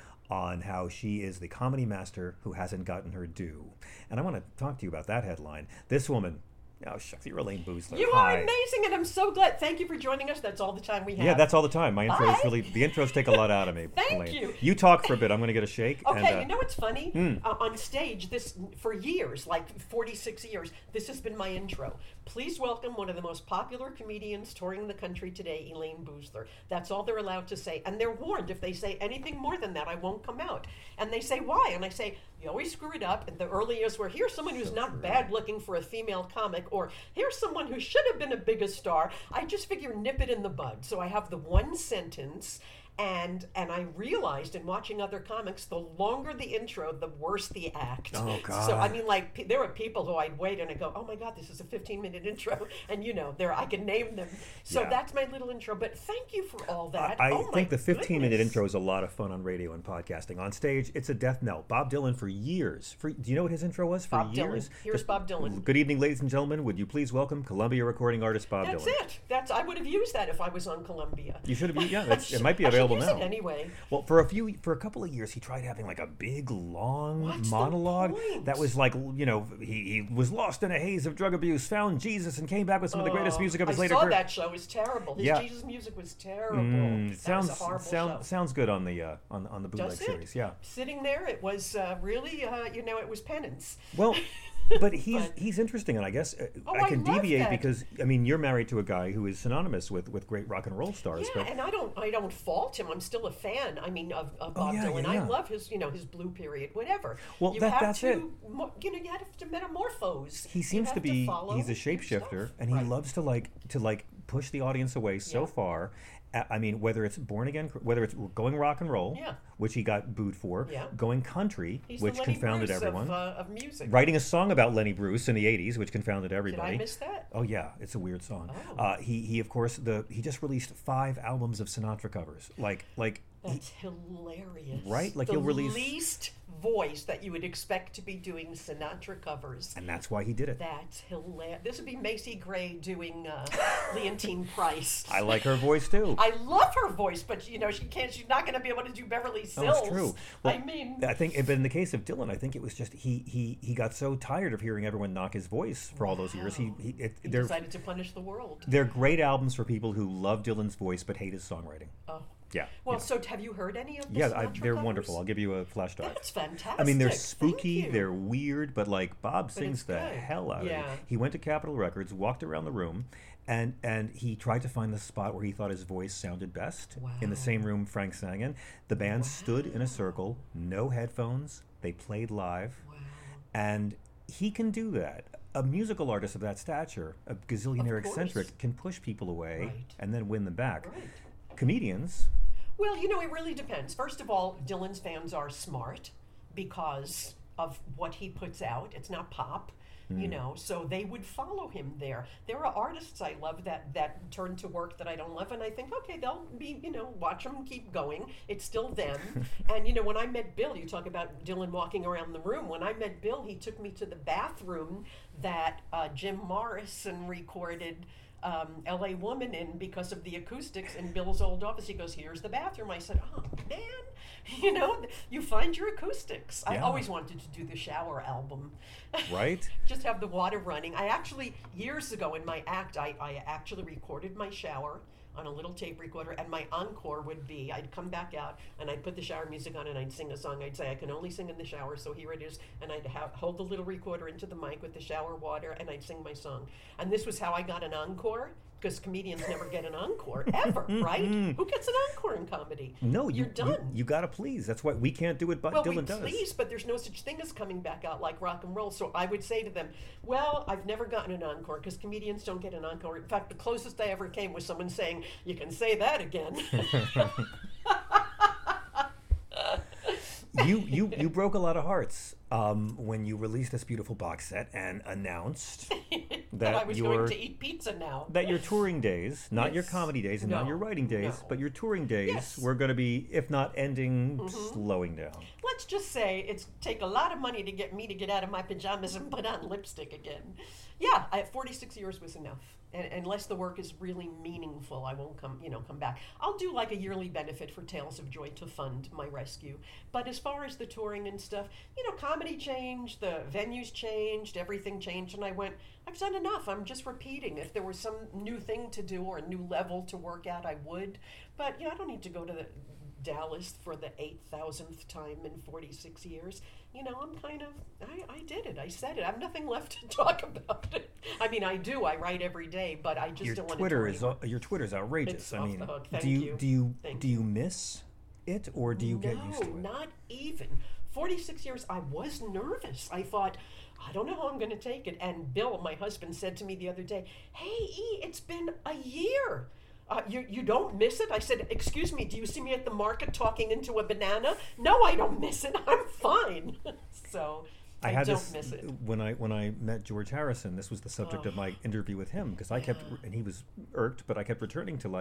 Speaker 4: on how she is the comedy master who hasn't gotten her due. And I want to talk to you about that headline. This woman, oh shucks, you're Elaine Boosler.
Speaker 9: You
Speaker 4: Hi.
Speaker 9: are amazing, and I'm so glad. Thank you for joining us. That's all the time we have.
Speaker 4: Yeah, that's all the time. My intros
Speaker 9: Bye.
Speaker 4: the intros take a lot out of me.
Speaker 9: Thank
Speaker 4: Elaine.
Speaker 9: you.
Speaker 4: You talk for a bit. I'm going to get a shake.
Speaker 9: Okay,
Speaker 4: and,
Speaker 9: you know what's funny? On stage, this for years, like 46 years, this has been my intro. Please welcome one of the most popular comedians touring the country today, Elaine Boosler. That's all they're allowed to say. And they're warned if they say anything more than that, I won't come out. And they say, why? And I say, you always screw it up. And the early years were, here's someone who's not bad looking for a female comic, or here's someone who should have been a bigger star. I just figure nip it in the bud. So I have the one sentence. And I realized in watching other comics, the longer the intro, the worse the act.
Speaker 4: Oh, God.
Speaker 9: So I mean, like there were people who I'd wait and I go, oh my God, this is a 15-minute intro, and I can name them. So
Speaker 4: Yeah.
Speaker 9: that's my little intro. But thank you for all that.
Speaker 4: I
Speaker 9: Oh, my
Speaker 4: think the 15-minute
Speaker 9: goodness.
Speaker 4: intro is a lot of fun on radio and podcasting. On stage, it's a death knell. Bob Dylan for years. Do you know what his intro was? For
Speaker 9: Bob
Speaker 4: years?
Speaker 9: Dylan. Here's Bob Dylan.
Speaker 4: Good evening, ladies and gentlemen. Would you please welcome Columbia recording artist Bob
Speaker 9: That's
Speaker 4: Dylan?
Speaker 9: it. I would have used that if I was on Columbia.
Speaker 4: You should have. Yeah, it might be
Speaker 9: I should
Speaker 4: available
Speaker 9: use
Speaker 4: now.
Speaker 9: it anyway.
Speaker 4: Well, for a couple of years, he tried having like a big, long
Speaker 9: What's the
Speaker 4: monologue
Speaker 9: point?
Speaker 4: that was like, he was lost in a haze of drug abuse, found Jesus, and came back with some of the greatest music of his later
Speaker 9: I saw
Speaker 4: career.
Speaker 9: that show. It was terrible. His
Speaker 4: Yeah.
Speaker 9: Jesus music was terrible.
Speaker 4: It
Speaker 9: That was a horrible show.
Speaker 4: sounds good on the on the bootleg
Speaker 9: Does it?
Speaker 4: series. Yeah.
Speaker 9: Sitting there, it was really, it was penance.
Speaker 4: Well, but he's interesting, and I guess I can
Speaker 9: love
Speaker 4: deviate
Speaker 9: that.
Speaker 4: because you're married to a guy who is synonymous with great rock and roll stars.
Speaker 9: Yeah,
Speaker 4: but
Speaker 9: and I don't fault him. I'm still a fan. I mean, of Bob
Speaker 4: yeah,
Speaker 9: Dylan.
Speaker 4: yeah.
Speaker 9: I love his blue period, whatever.
Speaker 4: Well,
Speaker 9: you
Speaker 4: that's
Speaker 9: have to,
Speaker 4: it.
Speaker 9: You have to metamorphose.
Speaker 4: he
Speaker 9: You
Speaker 4: seems
Speaker 9: have
Speaker 4: to be
Speaker 9: follow
Speaker 4: he's a
Speaker 9: your
Speaker 4: shapeshifter,
Speaker 9: stuff.
Speaker 4: and he
Speaker 9: Right.
Speaker 4: loves to like push the audience away so
Speaker 9: Yeah.
Speaker 4: far. I mean, whether it's Born Again, whether it's going rock and roll,
Speaker 9: Yeah.
Speaker 4: which he got booed for,
Speaker 9: Yeah.
Speaker 4: going country,
Speaker 9: He's
Speaker 4: which
Speaker 9: the Lenny
Speaker 4: confounded
Speaker 9: Bruce
Speaker 4: everyone,
Speaker 9: of music.
Speaker 4: writing a song about Lenny Bruce in the '80s, which confounded
Speaker 9: Did
Speaker 4: everybody.
Speaker 9: I miss that?
Speaker 4: Oh yeah, it's a weird song.
Speaker 9: Oh.
Speaker 4: He of course he just released 5 albums of Sinatra covers. Like
Speaker 9: That's hilarious.
Speaker 4: Right? Like
Speaker 9: the
Speaker 4: he'll release-
Speaker 9: least voice that you would expect to be doing Sinatra covers.
Speaker 4: and that's why he did it.
Speaker 9: That's hilarious. This would be Macy Gray doing Leontine Price.
Speaker 4: I like her voice too.
Speaker 9: I love her voice, but she's not going to be able to do Beverly Sills.
Speaker 4: Oh, it's true. Well,
Speaker 9: I mean,
Speaker 4: I think, but in the case of Dylan, I think it was just he got so tired of hearing everyone knock his voice for all those years.
Speaker 9: he
Speaker 4: They're
Speaker 9: decided to punish the world.
Speaker 4: they're great albums for people who love Dylan's voice but hate his songwriting.
Speaker 9: Oh.
Speaker 4: Yeah.
Speaker 9: Well,
Speaker 4: yeah.
Speaker 9: so have you heard any of the
Speaker 4: Yeah,
Speaker 9: Sinatra
Speaker 4: they're
Speaker 9: covers?
Speaker 4: wonderful. I'll give you a flash drive.
Speaker 9: That's fantastic.
Speaker 4: I mean, they're
Speaker 9: Thank
Speaker 4: spooky,
Speaker 9: you.
Speaker 4: they're weird, but like Bob sings
Speaker 9: it's
Speaker 4: the
Speaker 9: good.
Speaker 4: hell out
Speaker 9: Yeah.
Speaker 4: of it. He went to Capitol Records, walked around the room, and he tried to find the spot where he thought his voice sounded best. In the same room Frank sang in. The band stood in a circle, no headphones. They played live, and he can do that. A musical artist of that stature, a gazillionaire
Speaker 9: Of course.
Speaker 4: eccentric, can push people away
Speaker 9: Right.
Speaker 4: and then win them back.
Speaker 9: Right.
Speaker 4: Comedians.
Speaker 9: Well, it really depends. First of all, Dylan's fans are smart because of what he puts out. It's not pop, so they would follow him there. There are artists I love that turn to work that I don't love, and I think, okay, they'll be, watch them keep going. It's still them. And, when I met Bill, you talk about Dylan walking around the room. When I met Bill, he took me to the bathroom that Jim Morrison recorded LA Woman in because of the acoustics in Bill's old office. He goes, here's the bathroom. I said, oh man, you find your acoustics. I
Speaker 4: Yeah.
Speaker 9: always wanted to do the shower album.
Speaker 4: Right?
Speaker 9: Just have the water running. I actually, years ago in my act, I actually recorded my shower on a little tape recorder, and my encore would be, I'd come back out and I'd put the shower music on and I'd sing a song. I'd say, I can only sing in the shower, so here it is. And I'd hold the little recorder into the mic with the shower water and I'd sing my song. And this was how I got an encore. because comedians never get an encore ever, right? Who gets an encore in comedy?
Speaker 4: No,
Speaker 9: you're done.
Speaker 4: You gotta please. That's why we can't do it, but
Speaker 9: Well,
Speaker 4: Dylan does.
Speaker 9: please, but there's no such thing as coming back out like rock and roll. So I would say to them, well, I've never gotten an encore because comedians don't get an encore. In fact, the closest I ever came was someone saying, you can say that again.
Speaker 4: You broke a lot of hearts when you released this beautiful box set and announced
Speaker 9: that I
Speaker 4: that
Speaker 9: was
Speaker 4: your
Speaker 9: going to eat pizza now.
Speaker 4: that your touring days, not your
Speaker 9: Yes.
Speaker 4: comedy days and not
Speaker 9: No,
Speaker 4: your writing days,
Speaker 9: no.
Speaker 4: but your touring days
Speaker 9: Yes.
Speaker 4: were going to be, if not ending, slowing down.
Speaker 9: Let's just say it's take a lot of money to get me to get out of my pajamas and put on lipstick again. Yeah, 46 years was enough. And unless the work is really meaningful, I won't come back. I'll do like a yearly benefit for Tales of Joy to fund my rescue. But as far as the touring and stuff, comedy changed, the venues changed, everything changed, and I went, I've done enough. I'm just repeating. If there was some new thing to do or a new level to work at, I would. But I don't need to go to Dallas for the 8,000th time in 46 years. I'm kind of, I did it. I said it. I have nothing left to talk about it. I mean, I do. I write every day, but I just don't want to.
Speaker 4: Your Twitter's outrageous.
Speaker 9: It's
Speaker 4: I
Speaker 9: off
Speaker 4: mean,
Speaker 9: the hook. Thank
Speaker 4: do
Speaker 9: you.
Speaker 4: do you miss it or do you get used to it?
Speaker 9: No, not even. 46 years, I was nervous. I thought, I don't know how I'm going to take it. And Bill, my husband, said to me the other day, hey, E, it's been a year. You don't miss it? I said, excuse me, do you see me at the market talking into a banana? No, I don't miss it. I'm fine. So I don't miss it.
Speaker 4: When I met George Harrison, this was the subject of my interview with him because I kept, and he was irked, but I kept returning to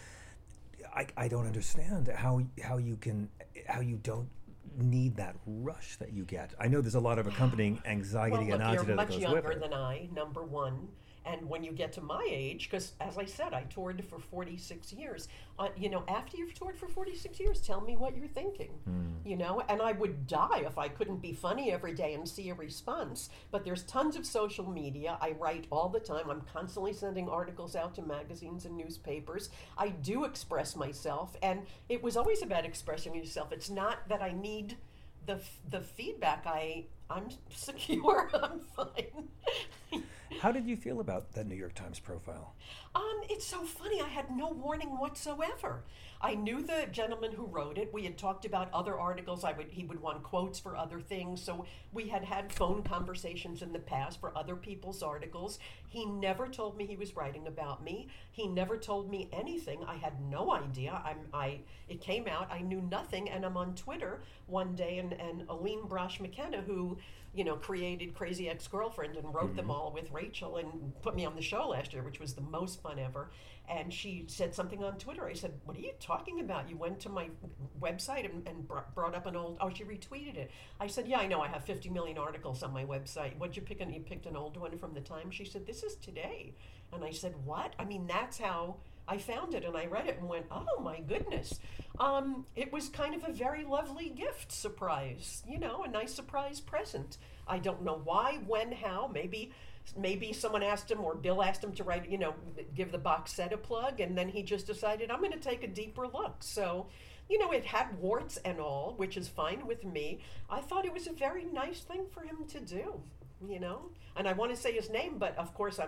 Speaker 4: I don't understand how you don't need that rush that you get. I know there's a lot of accompanying anxiety and agita
Speaker 9: you're
Speaker 4: that
Speaker 9: much
Speaker 4: goes with
Speaker 9: younger
Speaker 4: it.
Speaker 9: than I, number one. And when you get to my age, because as I said, I toured for 46 years. After you've toured for 46 years, tell me what you're thinking. And I would die if I couldn't be funny every day and see a response. But there's tons of social media. I write all the time. I'm constantly sending articles out to magazines and newspapers. I do express myself, and it was always about expressing yourself. It's not that I need the feedback. I'm secure. I'm fine.
Speaker 4: How did you feel about that New York Times profile?
Speaker 9: It's so funny. I had no warning whatsoever. I knew the gentleman who wrote it. We had talked about other articles. He would want quotes for other things. So we had phone conversations in the past for other people's articles. He never told me he was writing about me. He never told me anything. I had no idea. It came out. I knew nothing. And I'm on Twitter one day, and Aline Brosh McKenna, who created Crazy Ex-Girlfriend and wrote them all with Rachel and put me on the show last year, which was the most fun ever. And she said something on Twitter. I said, what are you talking about? You went to my website and brought up she retweeted it. I said, yeah, I know. I have 50 million articles on my website. What'd you pick? You picked an old one from the Times? She said, this is today. And I said, what? I mean, that's how I found it, and I read it and went, oh my goodness. It was kind of a very lovely gift surprise, a nice surprise present. I don't know why, when, how. Maybe someone asked him, or Bill asked him to write, give the box set a plug, and then he just decided, I'm going to take a deeper look. So, it had warts and all, which is fine with me. I thought it was a very nice thing for him to do. And I want to say his name, but of course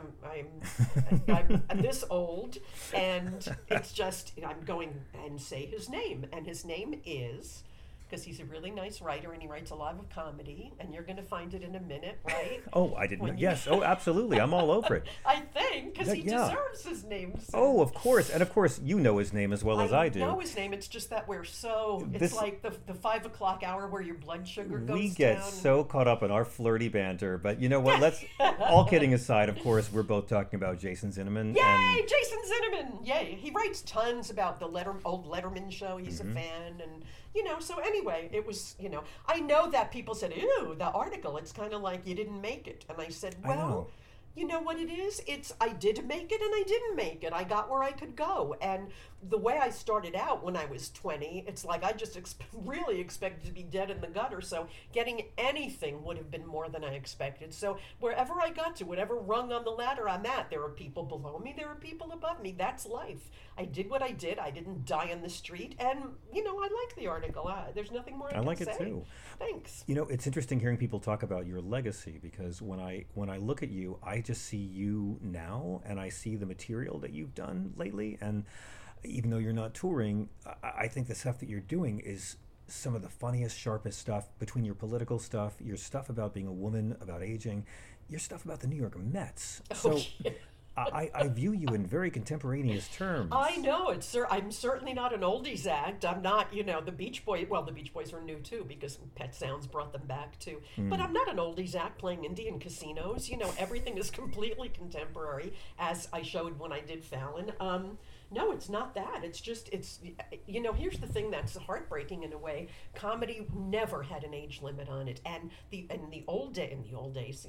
Speaker 9: I'm this old, and it's just, I'm going and say his name, and his name is, because he's a really nice writer and he writes a lot of comedy, and you're going to find it in a minute, right?
Speaker 4: Oh, I didn't know. Yes. Oh, absolutely. I'm all over it.
Speaker 9: I think, because he deserves his name. So.
Speaker 4: Oh, of course. And of course, you know his name as well as I do.
Speaker 9: I know his name. It's just that it's like the 5 o'clock hour where your blood sugar goes down.
Speaker 4: We get so caught up in our flirty banter, but you know what? Let's, all kidding aside, of course, we're both talking about Jason Zinnemann.
Speaker 9: Yay, Jason Zinnemann! Yay. He writes tons about the old Letterman show. He's a fan, and so anyway, it was, I know that people said, ew, the article, it's kind of like you didn't make it. And I said, well, you know what it is? I did make it and I didn't make it. I got where I could go. And the way I started out when I was 20, it's like I just really expected to be dead in the gutter. So getting anything would have been more than I expected. So wherever I got to, whatever rung on the ladder I'm at, there are people below me, there are people above me. That's life. I did what I did. I didn't die on the street. And, I like the article. There's nothing more I can
Speaker 4: like
Speaker 9: say.
Speaker 4: it too.
Speaker 9: Thanks.
Speaker 4: It's interesting hearing people talk about your legacy, because when I look at you, I just see you now, and I see the material that you've done lately, and even though you're not touring, I think the stuff that you're doing is some of the funniest, sharpest stuff between your political stuff, your stuff about being a woman, about aging, your stuff about the New York Mets. So I view you in very contemporaneous terms.
Speaker 9: I know. I'm certainly not an oldies act. I'm not, the Beach Boys. Well, the Beach Boys are new too because Pet Sounds brought them back too. But I'm not an oldies act playing Indian casinos. Everything is completely contemporary, as I showed when I did Fallon. No, it's not that. It's just, here's the thing that's heartbreaking in a way. Comedy never had an age limit on it. And in the old days,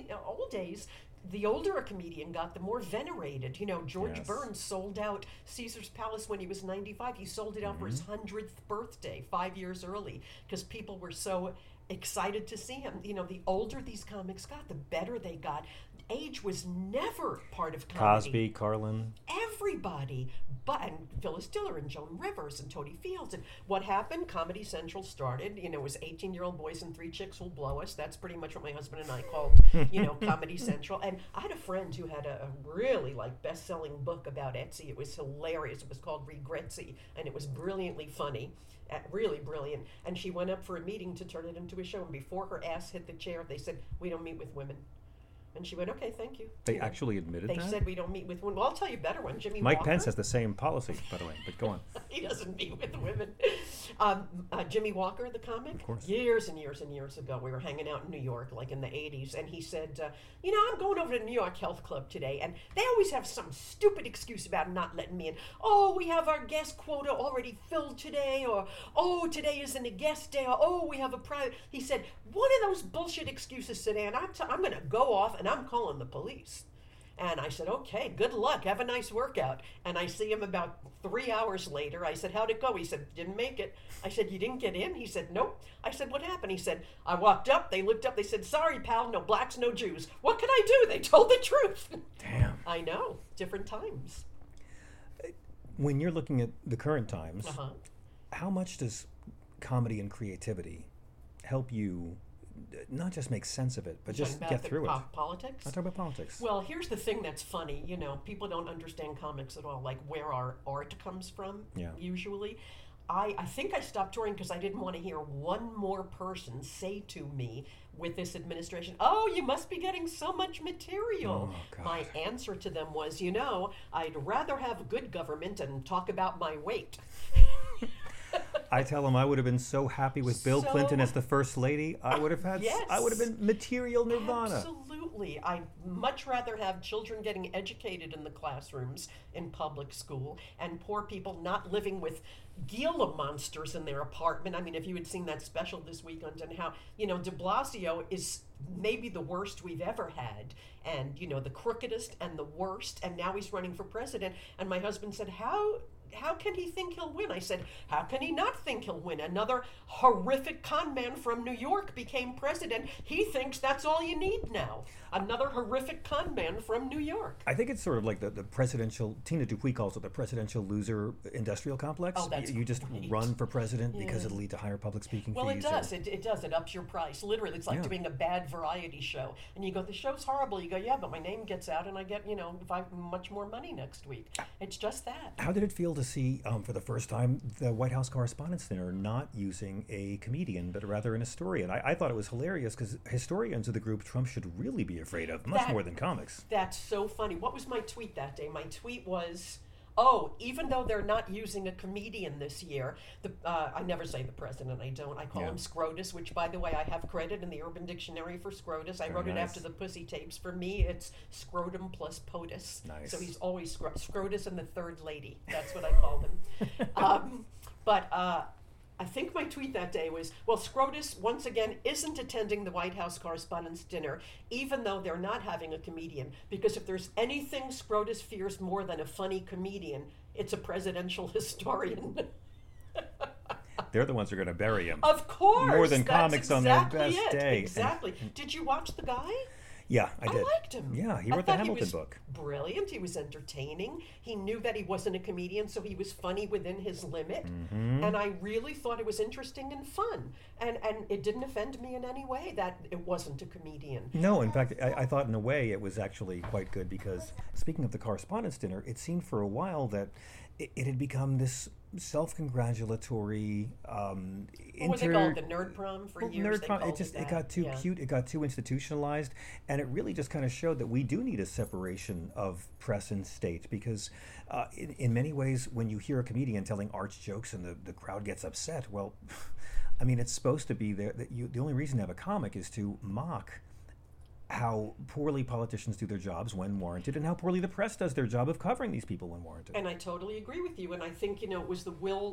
Speaker 9: the older a comedian got, the more venerated. George Burns sold out Caesar's Palace when he was 95. He sold it out for his 100th birthday, 5 years early, because people were so excited to see him. The older these comics got, the better they got. Age was never part of comedy.
Speaker 4: Cosby, Carlin.
Speaker 9: Everybody. And Phyllis Diller and Joan Rivers and Toady Fields. And what happened? Comedy Central started. It was 18-year-old boys and 3 chicks will blow us. That's pretty much what my husband and I called, Comedy Central. And I had a friend who had a really, best-selling book about Etsy. It was hilarious. It was called Regretsy, and it was brilliantly funny. Really brilliant. And she went up for a meeting to turn it into a show. And before her ass hit the chair, they said, "We don't meet with women." And she went, "Okay, thank you."
Speaker 4: They actually admitted that?
Speaker 9: They said we don't meet with women. Well, I'll tell you a better one. Jimmy
Speaker 4: Mike
Speaker 9: Walker.
Speaker 4: Pence has the same policy, by the way, but go on.
Speaker 9: He doesn't meet with women. Jimmy Walker, the comic,
Speaker 4: of course.
Speaker 9: Years and years and years ago, we were hanging out in New York, in the 80s, and he said, I'm going over to the New York Health Club today, and they always have some stupid excuse about not letting me in. Oh, we have our guest quota already filled today, or, oh, today isn't a guest day, or, oh, we have a private. He said, one of those bullshit excuses today, and I'm going to go off, and I'm calling the police. And I said, okay, good luck. Have a nice workout. And I see him about 3 hours later. I said, how'd it go? He said, didn't make it. I said, you didn't get in? He said, nope. I said, what happened? He said, I walked up. They looked up. They said, sorry, pal, no blacks, no Jews. What could I do? They told the truth.
Speaker 4: Damn.
Speaker 9: I know. Different times.
Speaker 4: When you're looking at the current times, how much does comedy and creativity help you not just make sense of it, but just get through it?
Speaker 9: Politics?
Speaker 4: I talk about politics.
Speaker 9: Well, here's the thing that's funny. People don't understand comics at all, where our art comes from, usually. I think I stopped touring because I didn't want to hear one more person say to me with this administration, oh, you must be getting so much material.
Speaker 4: Oh, God.
Speaker 9: My answer to them was, I'd rather have good government and talk about my weight.
Speaker 4: I tell him I would have been so happy with Bill Clinton as the first lady. I would have had.
Speaker 9: Yes.
Speaker 4: I would have been material nirvana.
Speaker 9: Absolutely. I'd much rather have children getting educated in the classrooms in public school and poor people not living with Gila monsters in their apartment. I mean, if you had seen that special this weekend and how, de Blasio is maybe the worst we've ever had, and, the crookedest and the worst, and now he's running for president. And my husband said, how can he think he'll win? I said, how can he not think he'll win? Another horrific con man from New York became president. He thinks that's all you need now. Another horrific con man from New York.
Speaker 4: I think it's sort of like the presidential, Tina Dupuis calls it the presidential loser industrial complex.
Speaker 9: Oh, that's
Speaker 4: You just
Speaker 9: great.
Speaker 4: run for president because it'll lead to higher public speaking
Speaker 9: Well,
Speaker 4: fees.
Speaker 9: it does. It does. It ups your price. Literally, it's like doing a bad variety show. And you go, the show's horrible. You go, yeah, but my name gets out and I get, much more money next week. It's just that.
Speaker 4: How did it feel to see, for the first time, the White House Correspondents' Dinner not using a comedian, but rather an historian? I thought it was hilarious because historians are the group Trump should really be afraid of, much more than comics.
Speaker 9: That's so funny. What was my tweet that day? My tweet was, even though they're not using a comedian this year, I never say the president, I don't. I call him Scrotus, which, by the way, I have credit in the Urban Dictionary for Scrotus. I wrote it after the Pussy Tapes. For me, it's scrotum plus POTUS.
Speaker 4: Nice.
Speaker 9: So he's always Scrotus and the third lady. That's what I call him. But I think my tweet that day was, well, Scrotus, once again, isn't attending the White House Correspondents' Dinner, even though they're not having a comedian, because if there's anything Scrotus fears more than a funny comedian, it's a presidential historian.
Speaker 4: They're the ones who are going to bury him.
Speaker 9: Of course.
Speaker 4: More than
Speaker 9: that's
Speaker 4: comics
Speaker 9: exactly
Speaker 4: on their best day.
Speaker 9: Exactly. Did you watch The Guy?
Speaker 4: Yeah, I did.
Speaker 9: liked him.
Speaker 4: Yeah, he
Speaker 9: I
Speaker 4: wrote the
Speaker 9: thought
Speaker 4: Hamilton
Speaker 9: he was
Speaker 4: book.
Speaker 9: Brilliant. He was entertaining. He knew that he wasn't a comedian, so he was funny within his limit.
Speaker 4: Mm-hmm.
Speaker 9: And I really thought it was interesting and fun. And it didn't offend me in any way that it wasn't a comedian.
Speaker 4: No, in fact, I thought in a way it was actually quite good because, speaking of the Correspondents' Dinner, it seemed for a while that it had become this self-congratulatory
Speaker 9: What was it called? The Nerd Prom for years?
Speaker 4: Nerd Prom. It got too cute. It got too institutionalized, and it really just kind of showed that we do need a separation of press and state because, in many ways, when you hear a comedian telling arch jokes and the crowd gets upset, well, I mean, it's supposed to be there. The only reason to have a comic is to mock how poorly politicians do their jobs when warranted and how poorly the press does their job of covering these people when warranted.
Speaker 9: And I totally agree with you. And I think, it was the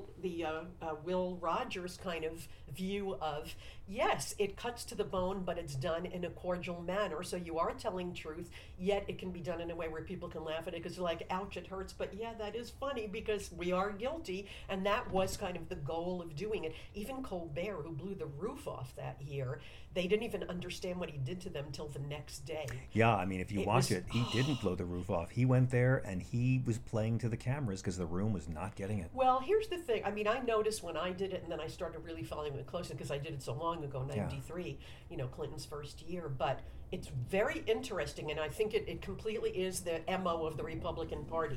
Speaker 9: Will Rogers kind of view of, yes, it cuts to the bone, but it's done in a cordial manner. So you are telling truth, yet it can be done in a way where people can laugh at it because they're like, ouch, it hurts. But yeah, that is funny because we are guilty. And that was kind of the goal of doing it. Even Colbert, who blew the roof off that year, they didn't even understand what he did to them till the next day.
Speaker 4: Yeah, I mean, if you watch it, he didn't blow the roof off. He went there and he was playing to the cameras because the room was not getting it.
Speaker 9: Well, here's the thing. I mean, I noticed when I did it, and then I started really following it closely because I did it so long ago, 93, Clinton's first year. But it's very interesting, and I think it completely is the MO of the Republican Party.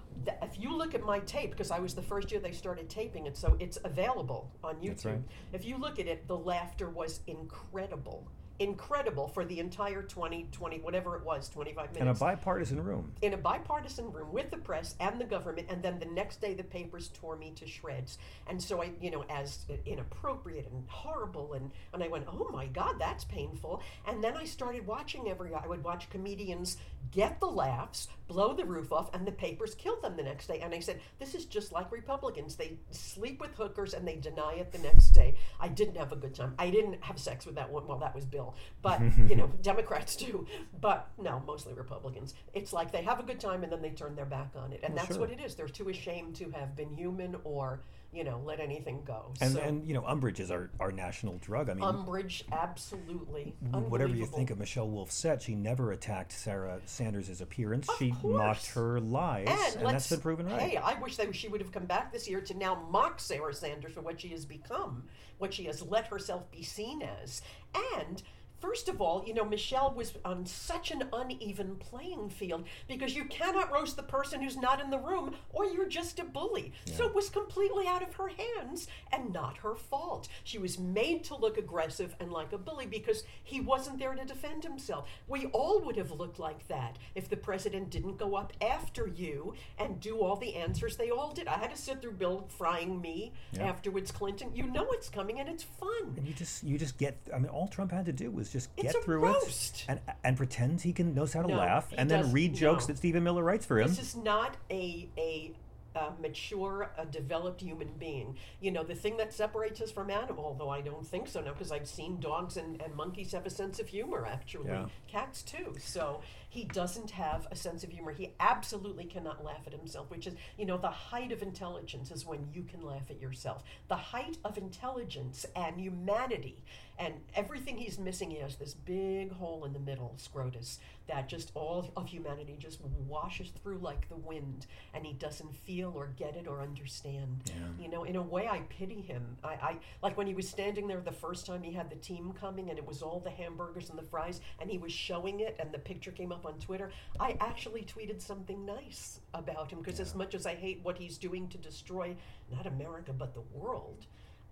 Speaker 9: If you look at my tape, because I was the first year they started taping it, so it's available on YouTube.
Speaker 4: That's right.
Speaker 9: If you look at it, the laughter was incredible for the entire 20, whatever it was, 25 minutes.
Speaker 4: In a bipartisan room.
Speaker 9: In a bipartisan room with the press and the government, and then the next day the papers tore me to shreds. And so I, as inappropriate and horrible, and I went, oh my God, that's painful. And then I started watching I would watch comedians get the laughs, blow the roof off, and the papers killed them the next day. And I said, this is just like Republicans. They sleep with hookers and they deny it the next day. I didn't have a good time. I didn't have sex with that one. Well, that was Bill. But, Democrats do. But no, mostly Republicans. It's like they have a good time and then they turn their back on it. And that's what it is. They're too ashamed to have been human or, let anything go.
Speaker 4: And umbrage is our national drug. I mean,
Speaker 9: umbrage, absolutely.
Speaker 4: Whatever you think of Michelle Wolf-Set, she never attacked Sarah Sanders' appearance. She mocked her lies, and that's been proven right.
Speaker 9: Hey, I wish she would have come back this year to now mock Sarah Sanders for what she has become, what she has let herself be seen as. And first of all, Michelle was on such an uneven playing field because you cannot roast the person who's not in the room or you're just a bully. Yeah. So it was completely out of her hands and not her fault. She was made to look aggressive and like a bully because he wasn't there to defend himself. We all would have looked like that if the president didn't go up after you and do all the answers they all did. I had to sit through Bill frying me afterwards, Clinton. You know it's coming and it's fun.
Speaker 4: And you just get, all Trump had to do was just get through
Speaker 9: roast.
Speaker 4: It and pretend he knows how to laugh and then read jokes that Stephen Miller writes for him.
Speaker 9: This is not a mature, developed human being. The thing that separates us from animals, although I don't think so now because I've seen dogs and monkeys have a sense of humor, actually. Yeah. Cats too. So he doesn't have a sense of humor. He absolutely cannot laugh at himself, which is, the height of intelligence is when you can laugh at yourself. The height of intelligence and humanity and everything he's missing, he has this big hole in the middle, scrotus, that just all of humanity just washes through like the wind, and he doesn't feel or get it or understand. Yeah. In a way, I pity him. I like when he was standing there the first time he had the team coming, and it was all the hamburgers and the fries, and he was showing it, and the picture came up on Twitter. I actually tweeted something nice about him, because as much as I hate what he's doing to destroy not America but the world,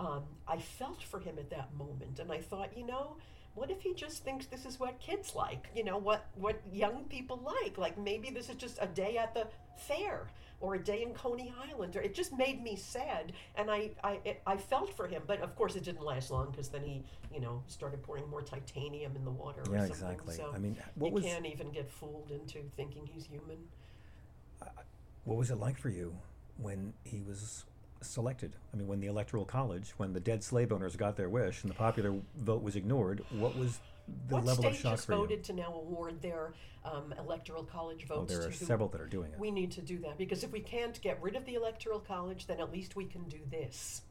Speaker 9: I felt for him at that moment, and I thought, what if he just thinks this is what kids like? What young people like? Like maybe this is just a day at the fair or a day in Coney Island. Or it just made me sad, and I felt for him. But of course, it didn't last long because then he, started pouring more titanium in the water.
Speaker 4: Yeah,
Speaker 9: or something.
Speaker 4: Exactly.
Speaker 9: So
Speaker 4: I mean,
Speaker 9: can't even get fooled into thinking he's human.
Speaker 4: What was it like for you when he was selected? I mean, when the Electoral College, when the dead slave owners got their wish and the popular vote was ignored, what was the level of shock for you? What state just
Speaker 9: voted to now award their Electoral College votes?
Speaker 4: There are several that are doing it.
Speaker 9: We need to do that, because if we can't get rid of the Electoral College, then at least we can do this.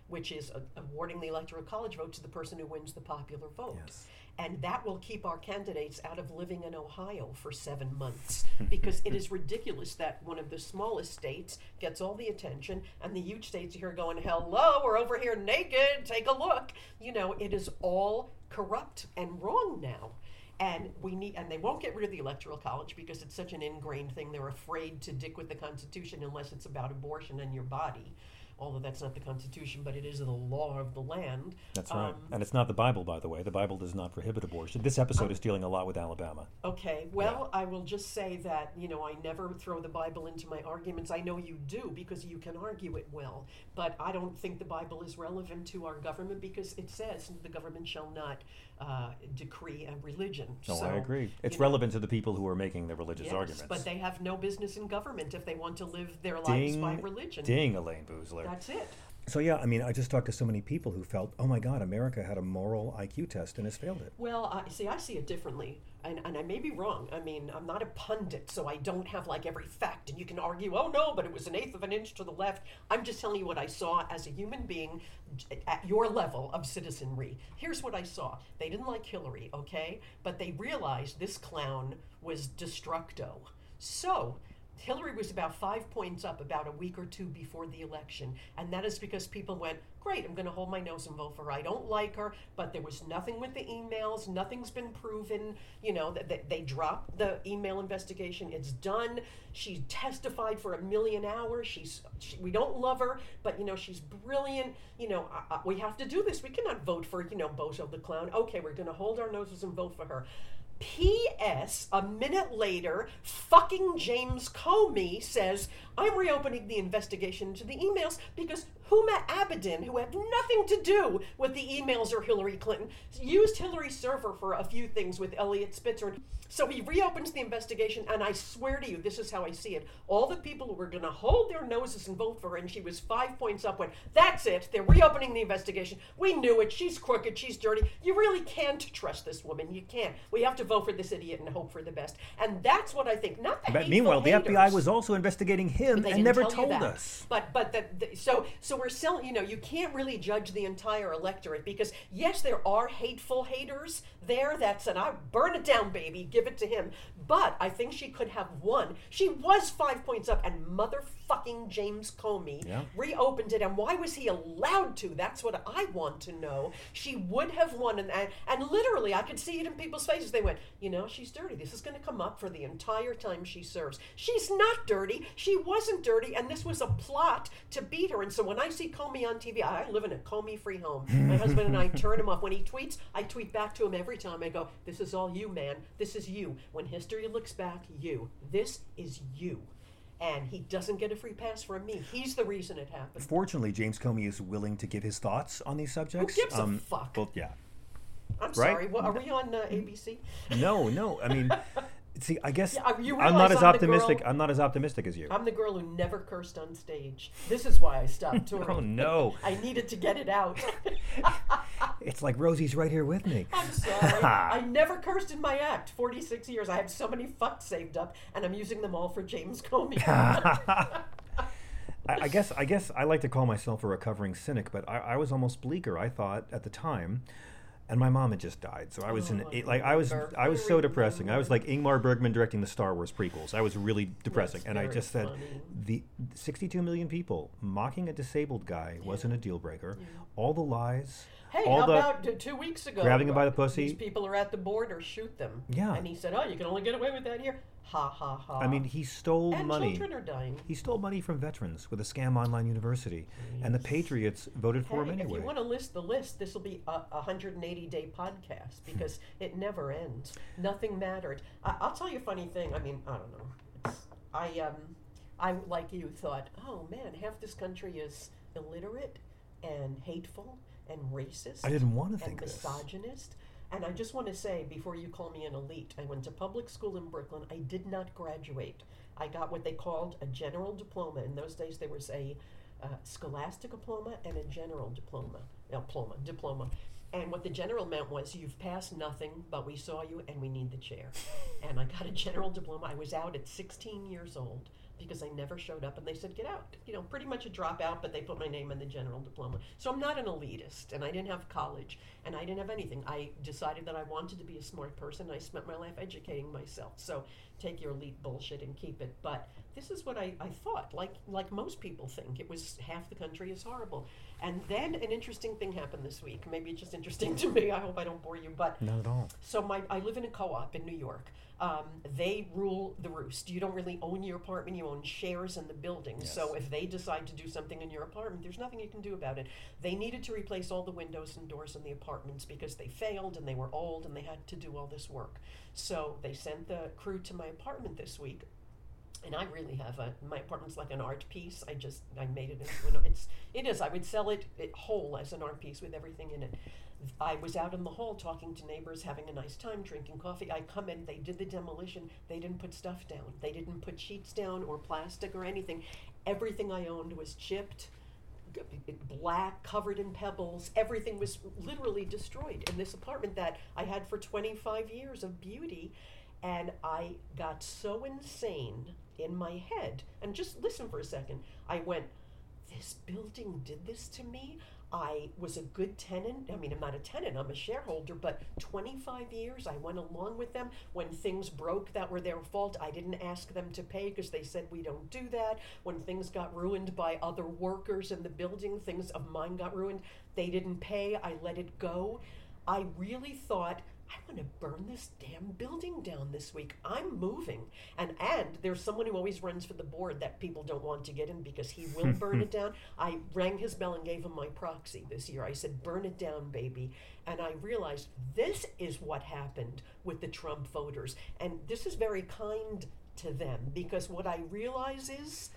Speaker 9: which is awarding the Electoral College vote to the person who wins the popular vote.
Speaker 4: Yes.
Speaker 9: And that will keep our candidates out of living in Ohio for 7 months, because it is ridiculous that one of the smallest states gets all the attention and the huge states are here going, hello, we're over here naked, take a look. You know, it is all corrupt and wrong now. And they won't get rid of the Electoral College because it's such an ingrained thing. They're afraid to dick with the Constitution unless it's about abortion and your body. Although that's not the Constitution, but it is the law of the land.
Speaker 4: That's right. And it's not the Bible, by the way. The Bible does not prohibit abortion. This episode is dealing a lot with Alabama.
Speaker 9: Okay. Well, I will just say that, I never throw the Bible into my arguments. I know you do because you can argue it well. But I don't think the Bible is relevant to our government because it says the government shall not decree a religion.
Speaker 4: No,
Speaker 9: So,
Speaker 4: I agree. It's relevant to the people who are making the religious
Speaker 9: yes,
Speaker 4: arguments.
Speaker 9: but they have no business in government if they want to live their lives by religion.
Speaker 4: Ding, Elaine Boozler.
Speaker 9: That's it.
Speaker 7: So yeah, I mean, I just talked to so many people who felt, oh my God, America had a moral IQ test and has failed it.
Speaker 9: Well, I see it differently, and I may be wrong. I mean, I'm not a pundit, so I don't have like every fact, and you can argue, oh no, but it was 1/8 of an inch to the left. I'm just telling you what I saw as a human being at your level of citizenry. Here's what I saw. They didn't like Hillary, okay? But they realized this clown was destructo. So Hillary was about 5 points up about a week or two before the election. And that is because people went, great, I'm going to hold my nose and vote for her. I don't like her, but there was nothing with the emails. Nothing's been proven. They dropped the email investigation. It's done. She testified for 1,000,000 hours. We don't love her, but, she's brilliant. We have to do this. We cannot vote for, Bozo the clown. Okay, we're going to hold our noses and vote for her. P.S. A minute later, fucking James Comey says, I'm reopening the investigation into the emails because Huma Abedin, who had nothing to do with the emails or Hillary Clinton, used Hillary's server for a few things with Elliot Spitzer. So he reopens the investigation, and I swear to you, this is how I see it. All the people who were going to hold their noses and vote for her, and she was 5 points up, went, that's it, they're reopening the investigation. We knew it, she's crooked, she's dirty. You really can't trust this woman, you can't. We have to vote for this idiot and hope for the best. And that's what I think, not the
Speaker 7: But
Speaker 9: hateful
Speaker 7: meanwhile, the
Speaker 9: haters.
Speaker 7: FBI was also investigating him
Speaker 9: They
Speaker 7: and
Speaker 9: didn't
Speaker 7: never
Speaker 9: tell you
Speaker 7: told
Speaker 9: that.
Speaker 7: us.
Speaker 9: So we're still, you can't really judge the entire electorate because yes, there are hateful haters there that said, I burn it down, baby, give it to him. But I think she could have won. She was 5 points up, and motherfucking James Comey reopened it. And why was he allowed to? That's what I want to know. She would have won, and literally, I could see it in people's faces. They went, she's dirty. This is going to come up for the entire time she serves. She's not dirty. She wasn't dirty, and this was a plot to beat her. And so when I see Comey on TV, I live in a Comey-free home. My husband and I turn him off. When he tweets, I tweet back to him every time. I go, this is all you, man. This is you. When history looks back, you. This is you. And he doesn't get a free pass from me. He's the reason it happened.
Speaker 7: Fortunately, James Comey is willing to give his thoughts on these subjects.
Speaker 9: Who gives a fuck?
Speaker 7: Well, yeah.
Speaker 9: I'm sorry. What, are we on ABC?
Speaker 7: No. I mean, see, I guess
Speaker 9: you
Speaker 7: I'm
Speaker 9: realize
Speaker 7: not as
Speaker 9: I'm the
Speaker 7: optimistic.
Speaker 9: girl-
Speaker 7: I'm not as optimistic as you.
Speaker 9: I'm the girl who never cursed on stage. This is why I stopped touring.
Speaker 7: Oh no!
Speaker 9: I needed to get it out.
Speaker 7: It's like Rosie's right here with me.
Speaker 9: I'm sorry. I never cursed in my act. 46 years. I have so many fucks saved up, and I'm using them all for James Comey.
Speaker 7: I guess I like to call myself a recovering cynic, but I was almost bleaker. I thought at the time, and my mom had just died, so I was I was so depressing. I was like Ingmar Bergman directing the Star Wars prequels. I was really depressing,
Speaker 9: That's
Speaker 7: and I
Speaker 9: very
Speaker 7: just said,
Speaker 9: funny.
Speaker 7: the 62 million people mocking a disabled guy wasn't a deal breaker. All the lies.
Speaker 9: Hey,
Speaker 7: all
Speaker 9: how
Speaker 7: the
Speaker 9: about 2 weeks ago?
Speaker 7: grabbing him by the pussy?
Speaker 9: These people are at the border, shoot them.
Speaker 7: Yeah.
Speaker 9: And he said, oh, you can only get away with that here. Ha, ha, ha.
Speaker 7: I mean, he stole
Speaker 9: and
Speaker 7: money.
Speaker 9: children are dying.
Speaker 7: He stole money from veterans with a scam online university, and the Patriots voted for him
Speaker 9: Hey,
Speaker 7: anyway.
Speaker 9: if you want to list the list, this will be a 180-day podcast because it never ends. Nothing mattered. I'll tell you a funny thing. I mean, I don't know. I like you thought, oh man, half this country is illiterate and hateful and racist.
Speaker 7: I didn't want to
Speaker 9: and
Speaker 7: think this.
Speaker 9: misogynist. And I just want to say, before you call me an elite, I went to public school in Brooklyn. I did not graduate. I got what they called a general diploma. In those days, there was a scholastic diploma and a general diploma. And what the general meant was, you've passed nothing, but we saw you and we need the chair. And I got a general diploma. I was out at 16 years old. because I never showed up, and they said, get out. You know, pretty much a dropout, but they put my name in the general diploma. So I'm not an elitist, and I didn't have college, and I didn't have anything. I decided that I wanted to be a smart person. I spent my life educating myself. So take your elite bullshit and keep it. But this is what I thought, like most people think. It was half the country is horrible. And then an interesting thing happened this week. Maybe it's just interesting to me. I hope I don't bore you. But
Speaker 7: Not at all.
Speaker 9: so I live in a co-op in New York. They rule the roost. You don't really own your apartment. You own shares in the building.
Speaker 7: Yes.
Speaker 9: So if they decide to do something in your apartment, there's nothing you can do about it. They needed to replace all the windows and doors in the apartments because they failed and they were old and they had to do all this work. So they sent the crew to my apartment this week. And I really have my apartment's like an art piece. I made it into it is. I would sell it whole as an art piece with everything in it. I was out in the hall talking to neighbors, having a nice time, drinking coffee. I come in, they did the demolition. They didn't put stuff down. They didn't put sheets down or plastic or anything. Everything I owned was chipped, black, covered in pebbles. Everything was literally destroyed in this apartment that I had for 25 years of beauty. And I got so insane in my head. And just listen for a second. I went, this building did this to me? I was a good tenant. I mean, I'm not a tenant, I'm a shareholder, but 25 years I went along with them. When things broke that were their fault, I didn't ask them to pay because they said we don't do that. When things got ruined by other workers in the building, things of mine got ruined, they didn't pay, I let it go. I really thought, I want to burn this damn building down this week. I'm moving. And there's someone who always runs for the board that people don't want to get in because he will burn it down. I rang his bell and gave him my proxy this year. I said, burn it down, baby. And I realized this is what happened with the Trump voters. And this is very kind to them because what I realize is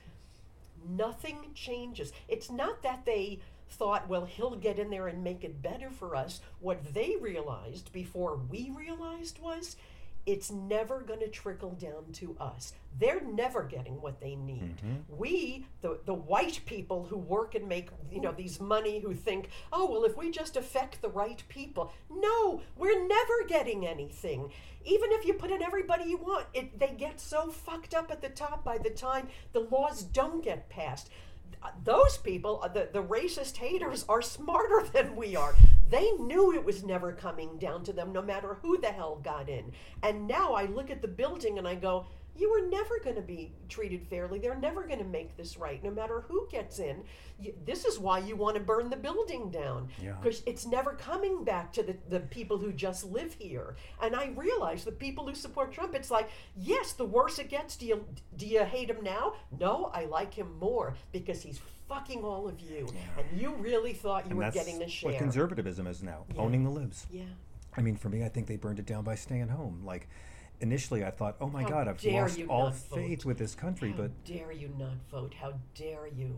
Speaker 9: nothing changes. It's not that they thought, well, he'll get in there and make it better for us. What they realized before we realized was it's never going to trickle down to us. They're never getting what they need. We, the white people who work and make, these money, who think, oh, well, if we just affect the right people. No, we're never getting anything. Even if you put in everybody you want, they get so fucked up at the top by the time the laws don't get passed. Those people, the racist haters, are smarter than we are. They knew it was never coming down to them, no matter who the hell got in. And now I look at the building and I go, you were never going to be treated fairly. They're never going to make this right, no matter who gets in. This is why you want to burn the building down, because it's never coming back to the people who just live here. And I realize the people who support Trump, it's like, yes, the worse it gets. Do you hate him now? No, I like him more because he's fucking all of you. And you really thought you were getting a share.
Speaker 7: What conservatism is now, owning the libs.
Speaker 9: Yeah.
Speaker 7: I mean, for me, I think they burned it down by staying home. Like, initially I thought, oh my God, I've lost all faith with this country. But
Speaker 9: how dare you not vote? How dare you?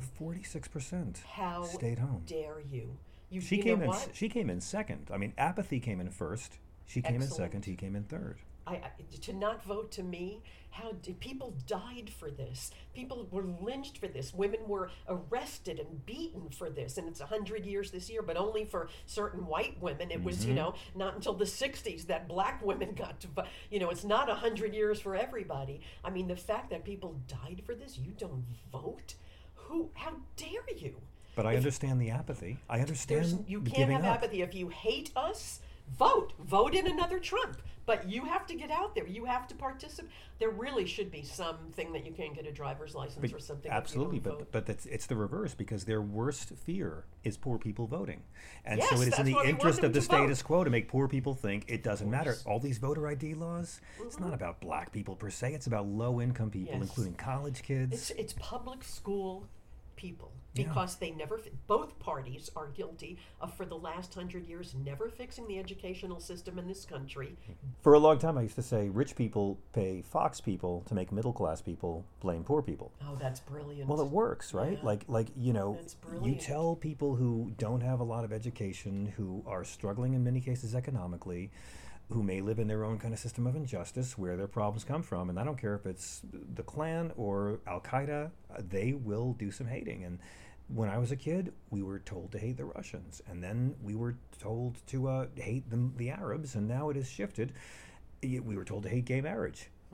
Speaker 7: 46%
Speaker 9: How
Speaker 7: stayed home.
Speaker 9: Dare you?
Speaker 7: She came in second. I mean, apathy came in first. She came in second. He came in third.
Speaker 9: To not vote, to me, people died for this. People were lynched for this. Women were arrested and beaten for this. And it's 100 years this year, but only for certain white women. It was, not until the 60s that black women got to vote. It's not 100 years for everybody. I mean, the fact that people died for this, you don't vote? How dare you?
Speaker 7: But I understand the apathy. I understand
Speaker 9: you
Speaker 7: the
Speaker 9: can't
Speaker 7: giving
Speaker 9: have
Speaker 7: up.
Speaker 9: apathy. If you hate us, vote in another Trump. But you have to get out there. You have to participate. There really should be something that you can't get a driver's license or something.
Speaker 7: Absolutely,
Speaker 9: if you don't vote.
Speaker 7: but it's the reverse, because their worst fear is poor people voting. And
Speaker 9: Yes,
Speaker 7: so it is in
Speaker 9: that's
Speaker 7: the
Speaker 9: why we
Speaker 7: interest
Speaker 9: want
Speaker 7: of the
Speaker 9: them to vote.
Speaker 7: status quo to make poor people think it doesn't matter. All these voter ID laws, it's not about black people per se. It's about low-income people,
Speaker 9: Yes.
Speaker 7: including college kids.
Speaker 9: It's public school people, because they never, both parties are guilty of, for the last 100 years, never fixing the educational system in this country.
Speaker 7: For a long time, I used to say rich people pay Fox people to make middle-class people blame poor people.
Speaker 9: Oh, that's brilliant.
Speaker 7: Well, it works, right?
Speaker 9: Yeah.
Speaker 7: Like you
Speaker 9: That's brilliant.
Speaker 7: tell people who don't have a lot of education, who are struggling in many cases economically, who may live in their own kind of system of injustice, where their problems come from. And I don't care if it's the Klan or Al-Qaeda, they will do some hating. And when I was a kid, we were told to hate the Russians. And then we were told to hate the Arabs. And now it has shifted. We were told to hate gay marriage.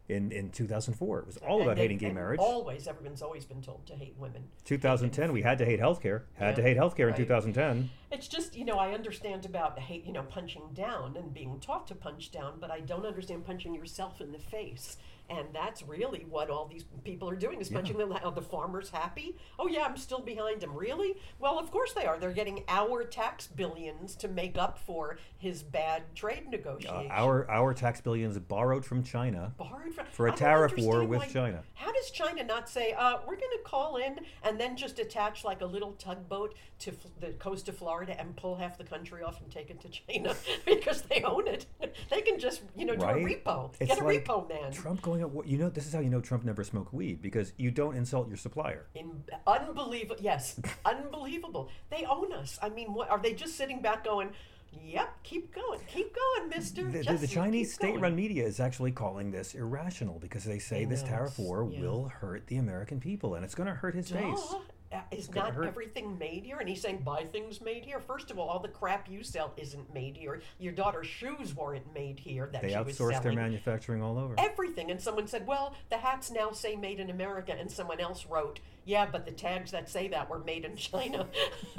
Speaker 7: in 2004. It was all
Speaker 9: And
Speaker 7: about
Speaker 9: they-
Speaker 7: hating gay
Speaker 9: and
Speaker 7: marriage.
Speaker 9: Everyone's always been told to hate women.
Speaker 7: 2010, we had to hate healthcare. Had to hate healthcare in
Speaker 9: Right.
Speaker 7: 2010.
Speaker 9: It's just, I understand about hate, punching down and being taught to punch down, but I don't understand punching yourself in the face. And that's really what all these people are doing, is punching them. Are the farmers happy? Oh, yeah, I'm still behind him. Really? Well, of course they are. They're getting our tax billions to make up for his bad trade negotiations.
Speaker 7: Our tax billions borrowed from China
Speaker 9: Borrowed from,
Speaker 7: for a
Speaker 9: I don't
Speaker 7: tariff war
Speaker 9: understand
Speaker 7: with
Speaker 9: why-
Speaker 7: China.
Speaker 9: How does China not say, we're going to call in and then just attach like a little tugboat to the coast of Florida and pull half the country off and take it to China because they own it? They can just, do a repo.
Speaker 7: It's
Speaker 9: Get a
Speaker 7: like
Speaker 9: repo man.
Speaker 7: Trump going at war. This is how you know Trump never smoked weed, because you don't insult your supplier.
Speaker 9: Unbelievable. Yes, unbelievable. They own us. I mean, what are they just sitting back going, yep, keep going, mister.
Speaker 7: The Chinese state-run media is actually calling this irrational, because they say this tariff war will hurt the American people, and it's going to hurt his base.
Speaker 9: Is not everything made here? And he's saying, buy things made here. First of all the crap you sell isn't made here. Your daughter's shoes weren't made here that
Speaker 7: They
Speaker 9: she was
Speaker 7: outsourced their
Speaker 9: selling.
Speaker 7: manufacturing all over.
Speaker 9: Everything. And someone said, well, the hats now say made in America. And someone else wrote, yeah, but the tags that say that were made in China.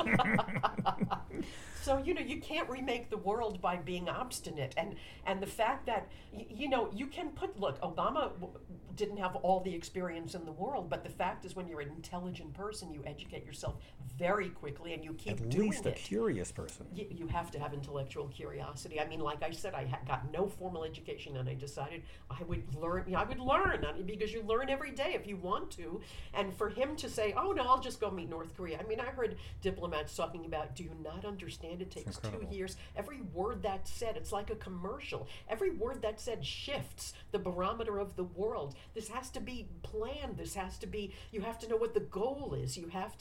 Speaker 9: So, you can't remake the world by being obstinate. And the fact that, you can look, Obama didn't have all the experience in the world, but the fact is, when you're an intelligent person, you educate yourself very quickly and you keep
Speaker 7: At
Speaker 9: doing
Speaker 7: least a
Speaker 9: it.
Speaker 7: curious person.
Speaker 9: You have to have intellectual curiosity. I mean, like I said, I got no formal education, and I decided I would learn, because you learn every day if you want to. And for him to say, oh, no, I'll just go meet North Korea. I mean, I heard diplomats talking about, do you not understand? It takes 2 years. Every word that's said, it's like a commercial. Every word that's said shifts the barometer of the world. This has to be planned. This has to be, you have to know what the goal is.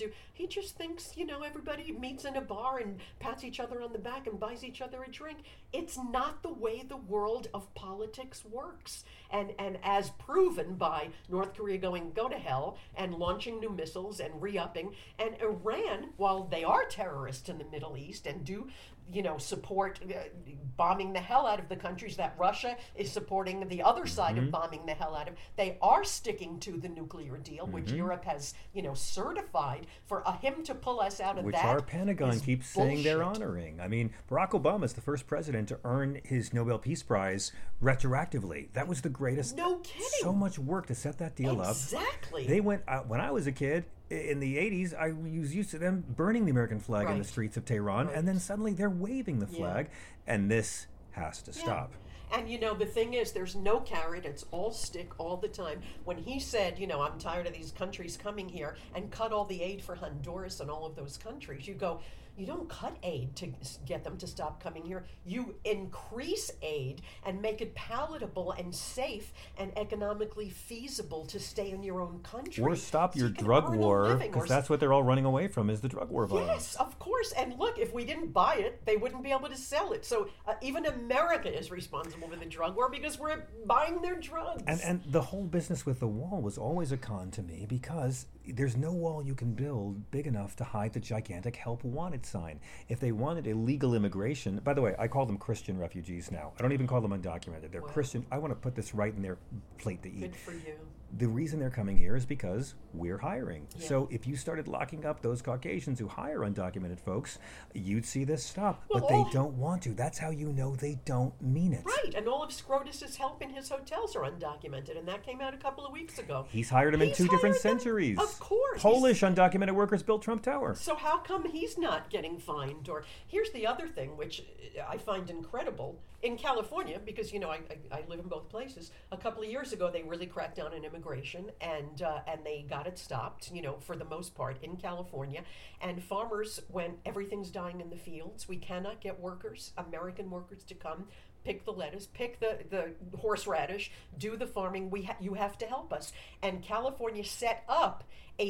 Speaker 9: He just thinks, everybody meets in a bar and pats each other on the back and buys each other a drink. It's not the way the world of politics works. And as proven by North Korea going, go to hell, and launching new missiles and re-upping, and Iran, while they are terrorists in the Middle East and do support bombing the hell out of the countries that Russia is supporting the other side of bombing the hell out of, they are sticking to the nuclear deal, which Europe has, certified. For him to pull us out of
Speaker 7: Which
Speaker 9: that,
Speaker 7: our Pentagon
Speaker 9: is
Speaker 7: keeps saying they're
Speaker 9: bullshit.
Speaker 7: honoring. I mean, Barack Obama is the first president to earn his Nobel Peace Prize retroactively. That was the greatest.
Speaker 9: No kidding.
Speaker 7: So much work to set that deal up.
Speaker 9: Exactly.
Speaker 7: They went when I was a kid. In the 80s, I was used to them burning the American flag in the
Speaker 9: Right.
Speaker 7: streets of Tehran, and then suddenly they're waving the flag, and this has to stop.
Speaker 9: And the thing is, there's no carrot, it's all stick all the time. When he said, I'm tired of these countries coming here, and cut all the aid for Honduras and all of those countries, you go, you don't cut aid to get them to stop coming here. You increase aid and make it palatable and safe and economically feasible to stay in your own country.
Speaker 7: Or stop
Speaker 9: so
Speaker 7: your
Speaker 9: you can
Speaker 7: drug
Speaker 9: earn a
Speaker 7: war,
Speaker 9: living,
Speaker 7: because
Speaker 9: or
Speaker 7: that's what they're all running away from, is the drug war violence.
Speaker 9: Yes, of course. And look, if we didn't buy it, they wouldn't be able to sell it. So even America is responsible for the drug war because we're buying their drugs.
Speaker 7: And the whole business with the wall was always a con to me, because there's no wall you can build big enough to hide the gigantic help wanted sign. If they wanted illegal immigration, by the way, I call them Christian refugees now. I don't even call them undocumented. They're Christian. I want to put this right in their plate to eat.
Speaker 9: Good for you.
Speaker 7: The reason they're coming here is because we're hiring. So if you started locking up those Caucasians who hire undocumented folks, you'd see this stop.
Speaker 9: Well,
Speaker 7: but they don't want to. That's how you know they don't mean it.
Speaker 9: Right, and all of Scrotus's help in his hotels are undocumented, and that came out a couple of weeks ago.
Speaker 7: He's hired them in two different centuries.
Speaker 9: Of course.
Speaker 7: Polish undocumented workers built Trump Tower.
Speaker 9: So how come he's not getting fined? Or here's the other thing, which I find incredible. In California, because I live in both places, a couple of years ago they really cracked down on immigration, and they got it stopped, for the most part in California. And farmers, when everything's dying in the fields, we cannot get workers, American workers, to come pick the lettuce, pick the horseradish, do the farming. You have to help us. And California set up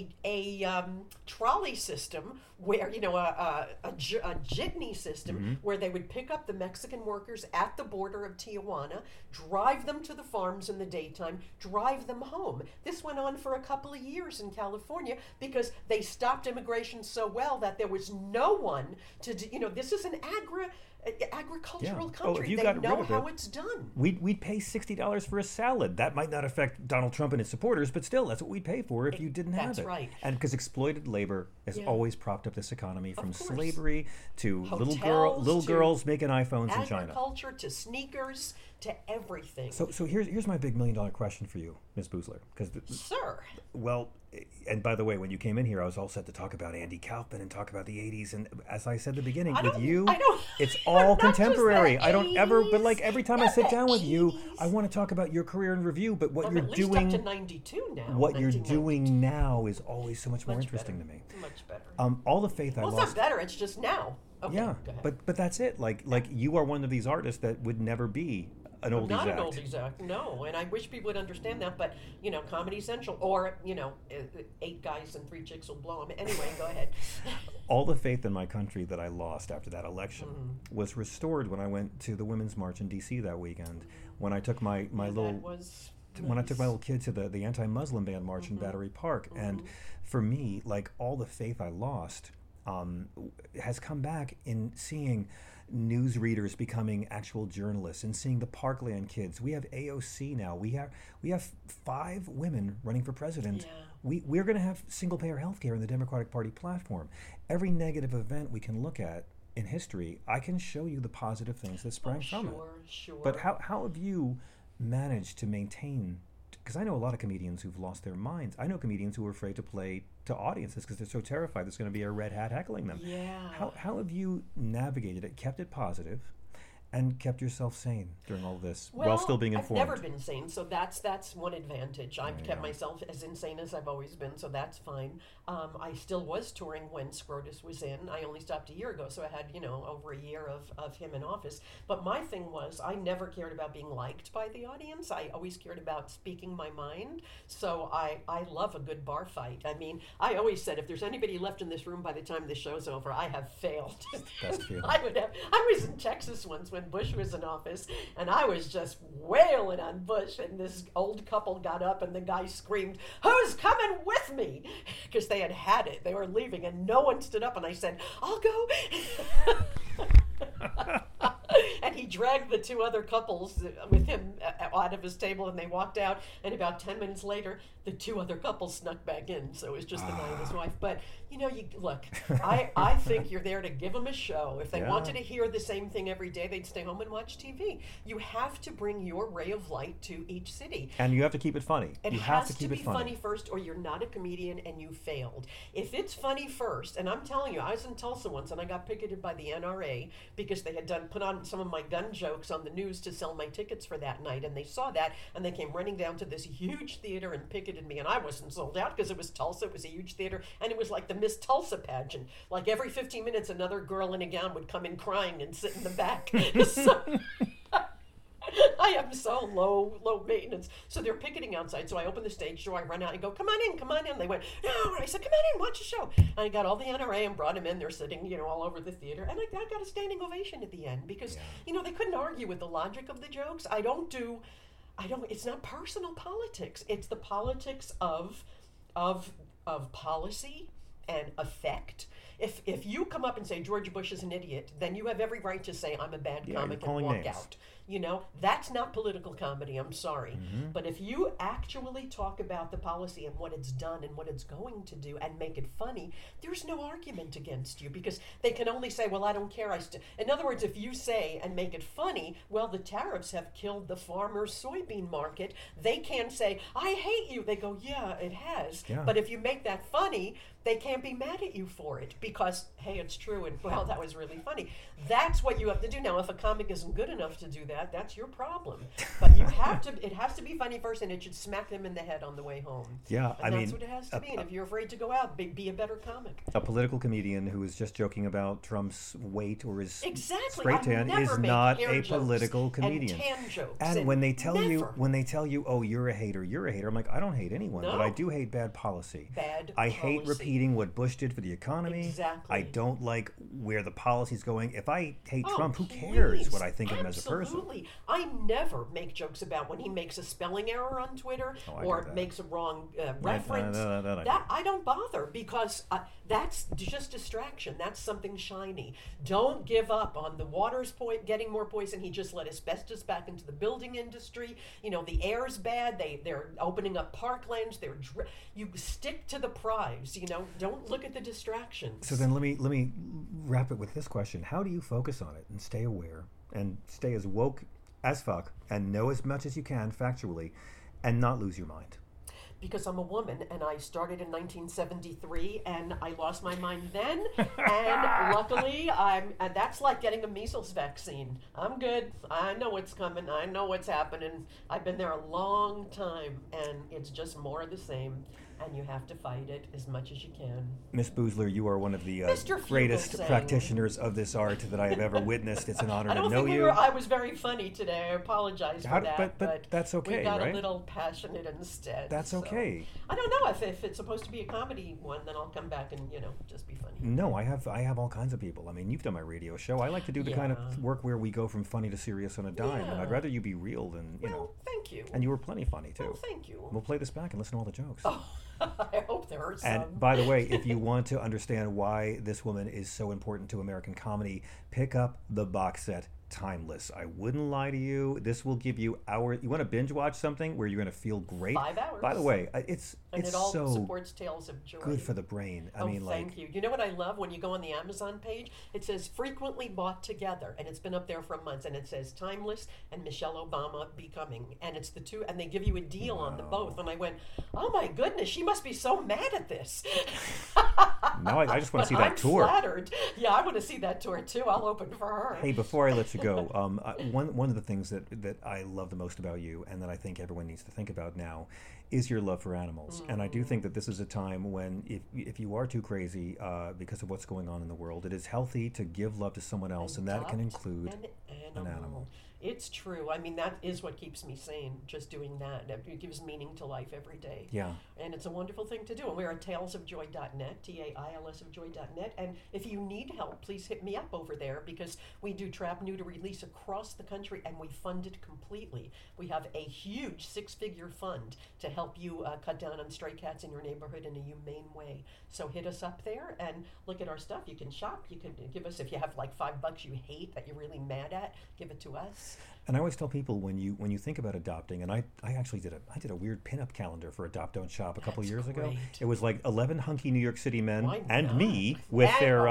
Speaker 9: a trolley system where, a jitney system where they would pick up the Mexican workers at the border of Tijuana, drive them to the farms in the daytime, drive them home. This went on for a couple of years in California because they stopped immigration so well that there was no one to do, this is an agricultural
Speaker 7: Yeah.
Speaker 9: country.
Speaker 7: If you
Speaker 9: they
Speaker 7: got
Speaker 9: know
Speaker 7: rid of
Speaker 9: how
Speaker 7: it,
Speaker 9: it's done.
Speaker 7: We'd pay $60 for a salad. That might not affect Donald Trump and his supporters, but still, that's what we'd pay for if you didn't have
Speaker 9: That's
Speaker 7: it.
Speaker 9: right.
Speaker 7: And because exploited labor has
Speaker 9: Yeah.
Speaker 7: always propped up this economy, from
Speaker 9: course.
Speaker 7: slavery to little
Speaker 9: Hotels, to
Speaker 7: girls making iPhones in China.
Speaker 9: Agriculture to sneakers to everything.
Speaker 7: So here's my big $1 million question for you, Ms. Boosler.
Speaker 9: Sir.
Speaker 7: Well, and by the way, when you came in here, I was all set to talk about Andy Kaufman and talk about the 80s. And as I said at the beginning, with you, it's all
Speaker 9: not just the
Speaker 7: contemporary. I don't ever, but
Speaker 9: 80s,
Speaker 7: like every time I
Speaker 9: not
Speaker 7: sit
Speaker 9: the
Speaker 7: down with you,
Speaker 9: 80s.
Speaker 7: I want to talk about your career in review. But what
Speaker 9: I'm
Speaker 7: you're
Speaker 9: at least
Speaker 7: doing,
Speaker 9: up to 92 now.
Speaker 7: what you're
Speaker 9: 1992.
Speaker 7: doing now is always so much more
Speaker 9: Much
Speaker 7: interesting
Speaker 9: better.
Speaker 7: to me.
Speaker 9: Much better.
Speaker 7: All the faith I
Speaker 9: Well, it's
Speaker 7: lost.
Speaker 9: not better. It's just now. Okay,
Speaker 7: Yeah,
Speaker 9: go ahead.
Speaker 7: but that's it. Like you are one of these artists that would never be an oldies
Speaker 9: Not
Speaker 7: act.
Speaker 9: an oldies act, no. And I wish people would understand that. But, Comedy Central, or, 8 guys and 3 chicks will blow them. Anyway, go ahead.
Speaker 7: All the faith in my country that I lost after that election was restored when I went to the Women's March in D.C. that weekend. When I took my little
Speaker 9: That was
Speaker 7: when I took my little kid to the anti-Muslim ban march in Battery Park, and for me, like, all the faith I lost has come back in seeing news readers becoming actual journalists and seeing the Parkland kids. We have AOC now. We have 5 women running for president.
Speaker 9: Yeah.
Speaker 7: We're going to have single payer health care in the Democratic Party platform. Every negative event we can look at in history, I can show you the positive things that sprang from it.
Speaker 9: Sure.
Speaker 7: But how have you managed to maintain? Because I know a lot of comedians who've lost their minds. I know comedians who are afraid to play to audiences because they're so terrified there's going to be a red hat heckling them.
Speaker 9: Yeah.
Speaker 7: How have you navigated it, kept it positive, and kept yourself sane during all this while still being informed?
Speaker 9: I've never been sane, so that's one advantage. I've kept myself as insane as I've always been, so that's fine. I still was touring when Scrotus was in. I only stopped a year ago, so I had, over a year of him in office. But my thing was, I never cared about being liked by the audience. I always cared about speaking my mind. So I love a good bar fight. I mean, I always said, if there's anybody left in this room by the time the show's over, I have failed.
Speaker 7: Best feeling.
Speaker 9: I was in Texas once when Bush was in office, and I was just wailing on Bush, and this old couple got up, and the guy screamed, "Who's coming with me?" Because they had it. They were leaving, and no one stood up, and I said, "I'll go." And he dragged the 2 other couples with him out of his table, and they walked out, and about 10 minutes later, the 2 other couples snuck back in, so it was just the guy and his wife. But, look, I think you're there to give them a show. If they wanted to hear the same thing every day, they'd stay home and watch TV. You have to bring your ray of light to each city.
Speaker 7: And you have to keep it funny.
Speaker 9: It
Speaker 7: you
Speaker 9: has
Speaker 7: have to keep
Speaker 9: be
Speaker 7: it funny.
Speaker 9: funny first, or you're not a comedian and you failed. If it's funny first, and I'm telling you, I was in Tulsa once and I got picketed by the NRA because they had put on some of my gun jokes on the news to sell my tickets for that night, and they saw that and they came running down to this huge theater and picketed me, and I wasn't sold out because it was Tulsa. It was a huge theater, and it was like the Miss Tulsa pageant. Like every 15 minutes, another girl in a gown would come in crying and sit in the back. So, I am so low maintenance. So they're picketing outside. So I open the stage door, I run out and go, come on in. They went, no. And I said, come on in, watch the show. And I got all the NRA and brought them in. They're sitting, all over the theater. And I got a standing ovation at the end because, they couldn't argue with the logic of the jokes. It's not personal politics. It's the politics of policy and effect. If you come up and say George Bush is an idiot, then you have every right to say I'm a bad comic and walk out. That's not political comedy. I'm sorry. But if you actually talk about the policy and what it's done and what it's going to do and make it funny, there's no argument against you because they can only say, well, I don't care. In other words, if you say and make it funny, well, the tariffs have killed the farmer soybean market. They can't say, I hate you. They go, yeah, it has. Yeah. But if you make that funny, they can't be mad at you for it because, hey, it's true, and well, that was really funny. That's what you have to do. Now, if a comic isn't good enough to do that, that's your problem. But it has to be funny first, and it should smack them in the head on the way home.
Speaker 7: Yeah,
Speaker 9: and that's what it has to be. And if you're afraid to go out, be a better comic.
Speaker 7: A political comedian who is just joking about Trump's weight or his spray
Speaker 9: I
Speaker 7: tan
Speaker 9: never
Speaker 7: is
Speaker 9: make
Speaker 7: not
Speaker 9: hair
Speaker 7: a
Speaker 9: jokes
Speaker 7: political comedian.
Speaker 9: And tan jokes.
Speaker 7: And when they tell you, oh, you're a hater, I'm like, I don't hate anyone,
Speaker 9: No.
Speaker 7: but I do hate bad policy. I hate
Speaker 9: policy.
Speaker 7: repeating what Bush did for the economy.
Speaker 9: Exactly.
Speaker 7: I don't like where the policy's going. If I hate Trump, who cares what I think of him as a person?
Speaker 9: absolutely. I never make jokes about when he makes a spelling error on Twitter or makes a wrong reference. I don't bother because that's just distraction. That's something shiny. Don't give up on the water's getting more poison. He just let asbestos back into the building industry. You know, the air's bad. They're opening up parklands. You stick to the prize. You know, don't look at the distractions.
Speaker 7: So then let me wrap it with this question: how do you focus on it and stay aware and stay as woke as fuck and know as much as you can factually and not lose your mind?
Speaker 9: Because I'm a woman and I started in 1973 and I lost my mind then, and luckily that's like getting a measles vaccine. I'm good. I know what's coming. I know what's happening. I've been there a long time and it's just more of the same. And you have to fight it as much as you can.
Speaker 7: Miss Boosler, you are one of the greatest practitioners of this art that I have ever witnessed. It's an honor to know you.
Speaker 9: I was very funny today. I apologize for that.
Speaker 7: But that's okay,
Speaker 9: we got
Speaker 7: right?
Speaker 9: a little passionate instead.
Speaker 7: That's okay.
Speaker 9: I don't know if it's supposed to be a comedy one, then I'll come back and just be funny.
Speaker 7: No, I have all kinds of people. I mean, you've done my radio show. I like to do the kind of work where we go from funny to serious on a dime, and I'd rather you be real than
Speaker 9: Thank you.
Speaker 7: And you were plenty funny too.
Speaker 9: Well, thank you.
Speaker 7: We'll play this back and listen to all the jokes.
Speaker 9: Oh. I hope there are some.
Speaker 7: And by the way, if you want to understand why this woman is so important to American comedy, pick up the box set Timeless. I wouldn't lie to you. This will give you hours. You want to binge watch something where you're going to feel great?
Speaker 9: 5 hours.
Speaker 7: By the way, it's
Speaker 9: it all
Speaker 7: so
Speaker 9: supports Tales of Joy.
Speaker 7: Good for the brain.
Speaker 9: Thank you. You know what I love? When you go on the Amazon page, it says frequently bought together, and it's been up there for months, and it says Timeless and Michelle Obama Becoming, and it's the two, and they give you a deal on the both. And I went, oh my goodness, she must be so mad at this.
Speaker 7: Now I just want to see that tour.
Speaker 9: I'm flattered. Yeah, I want to see that tour too. I'll open for her.
Speaker 7: Hey, before I let you go, one of the things that I love the most about you, and that I think everyone needs to think about now, is your love for animals. And I do think that this is a time when, if you are too crazy because of what's going on in the world, it is healthy to give love to someone else, and that can include an animal.
Speaker 9: It's true. I mean, that is what keeps me sane, just doing that. It gives meaning to life every day.
Speaker 7: Yeah.
Speaker 9: And it's a wonderful thing to do. And we're at tailsofjoy.net, TAILS of joy.net. And if you need help, please hit me up over there, because we do trap, neuter, release across the country, and we fund it completely. We have a huge 6-figure fund to help you cut down on stray cats in your neighborhood in a humane way. So hit us up there and look at our stuff. You can shop. You can give us, if you have like $5 you hate that you're really mad at, give it to us.
Speaker 7: And I always tell people, when you think about adopting, and I actually did a weird pinup calendar for Adopt Don't Shop a couple years ago. It was like 11 hunky New York City men and me with their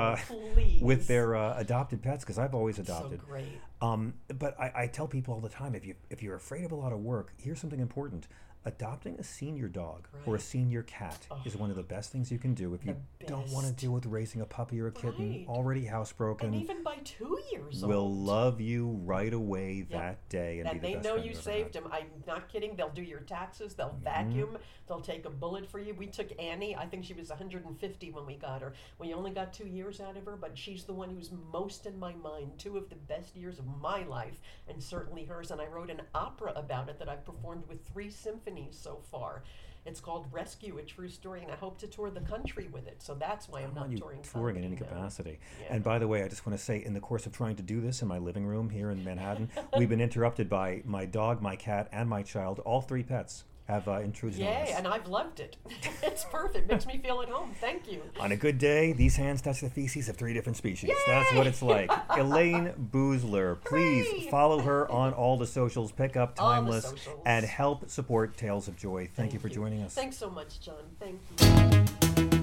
Speaker 7: adopted pets, because I've always adopted.
Speaker 9: So great.
Speaker 7: But I tell people all the time, if you're afraid of a lot of work, here's something important. Adopting a senior dog or a senior cat is one of the best things you can do if you don't want to deal with raising a puppy or a kitten already housebroken.
Speaker 9: And even by 2 years old.
Speaker 7: Will love you right away that day and be the
Speaker 9: they
Speaker 7: best
Speaker 9: know
Speaker 7: friend
Speaker 9: you
Speaker 7: you've
Speaker 9: saved
Speaker 7: ever
Speaker 9: him. I'm not kidding. They'll do your taxes. They'll vacuum. They'll take a bullet for you. We took Annie. I think she was 150 when we got her. We only got 2 years out of her, but she's the one who's most in my mind. 2 of the best years of my life, and certainly hers. And I wrote an opera about it that I've performed with 3 symphonies so far. It's called Rescue, a True Story, and I hope to tour the country with it. So that's why I'm not touring
Speaker 7: in any capacity. Yeah. And by the way, I just want to say, in the course of trying to do this in my living room here in Manhattan, we've been interrupted by my dog, my cat, and my child. All 3 pets have intruded on us.
Speaker 9: Yeah, and I've loved it. It's perfect. Makes me feel at home. Thank you.
Speaker 7: On a good day, these hands touch the feces of 3 different species. Yay! That's what it's like. Elaine Boosler, please follow her on all the socials, pick up Timeless, and help support Tales of Joy. Thank you for joining us.
Speaker 9: Thanks so much, John. Thank you.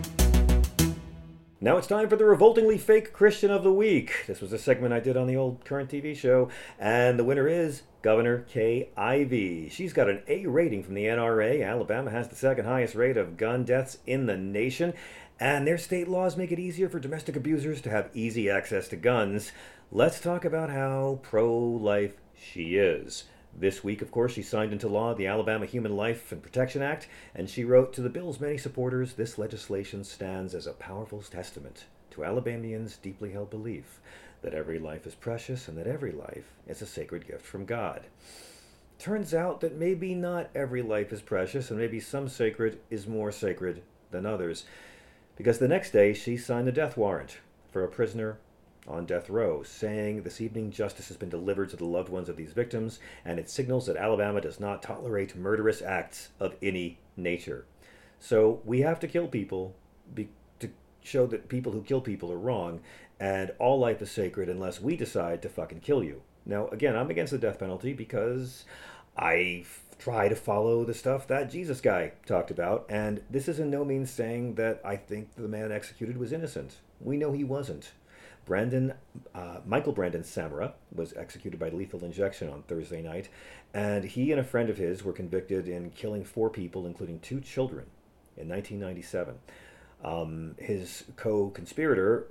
Speaker 4: Now it's time for the Revoltingly Fake Christian of the Week. This was a segment I did on the old Current TV show, and the winner is Governor Kay Ivey. She's got an A rating from the NRA. Alabama has the 2nd highest rate of gun deaths in the nation, and their state laws make it easier for domestic abusers to have easy access to guns. Let's talk about how pro-life she is. This week, of course, she signed into law the Alabama Human Life and Protection Act, and she wrote, to the bill's many supporters, this legislation stands as a powerful testament to Alabamians' deeply held belief that every life is precious and that every life is a sacred gift from God. Turns out that maybe not every life is precious, and maybe some sacred is more sacred than others, because the next day she signed the death warrant for a prisoner on death row, saying, "This evening justice has been delivered to the loved ones of these victims, and it signals that Alabama does not tolerate murderous acts of any nature." So we have to kill people to show that people who kill people are wrong, and all life is sacred unless we decide to fucking kill you. Now, again, I'm against the death penalty because I try to follow the stuff that Jesus guy talked about, and this is in no means saying that I think the man executed was innocent. We know he wasn't. Michael Brandon Samara was executed by lethal injection on Thursday night, and he and a friend of his were convicted in killing 4 people, including 2 children, in 1997. His co-conspirator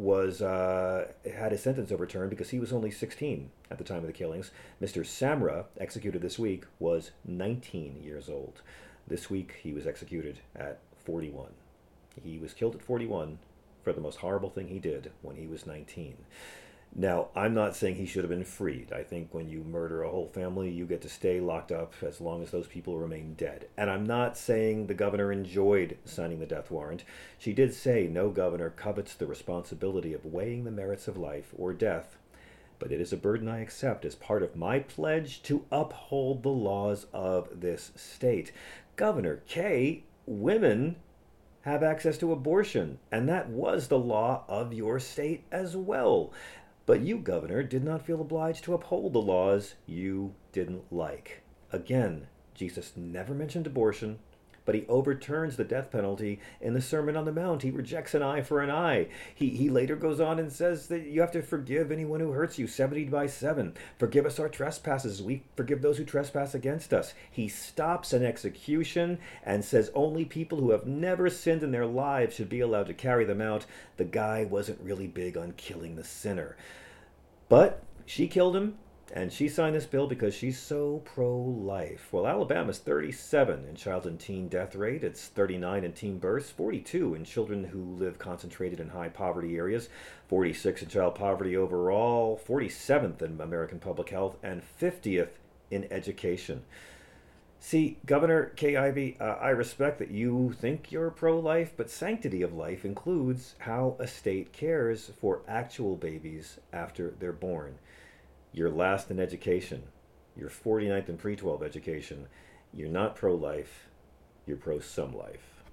Speaker 4: had his sentence overturned because he was only 16 at the time of the killings. Mr. Samra, executed this week, was 19 years old. This week he was executed at 41. He was killed at 41 for the most horrible thing he did when he was 19. Now, I'm not saying he should have been freed. I think when you murder a whole family, you get to stay locked up as long as those people remain dead. And I'm not saying the governor enjoyed signing the death warrant. She did say no governor covets the responsibility of weighing the merits of life or death, but it is a burden I accept as part of my pledge to uphold the laws of this state. Governor Kay, women have access to abortion, and that was the law of your state as well. But you, Governor, did not feel obliged to uphold the laws you didn't like. Again, Jesus never mentioned abortion, but he overturns the death penalty in the Sermon on the Mount. He rejects an eye for an eye. He later goes on and says that you have to forgive anyone who hurts you, 70 by 7. Forgive us our trespasses. We forgive those who trespass against us. He stops an execution and says only people who have never sinned in their lives should be allowed to carry them out. The guy wasn't really big on killing the sinner. But she killed him, and she signed this bill because she's so pro-life. Well, Alabama's 37 in child and teen death rate. It's 39 in teen births, 42 in children who live concentrated in high poverty areas, 46 in child poverty overall, 47th in American public health, and 50th in education. See, Governor Kay Ivey, I respect that you think you're pro-life, but sanctity of life includes how a state cares for actual babies after they're born. You're last in education. You're 49th in pre-12 education. You're not pro-life. You're pro-some life.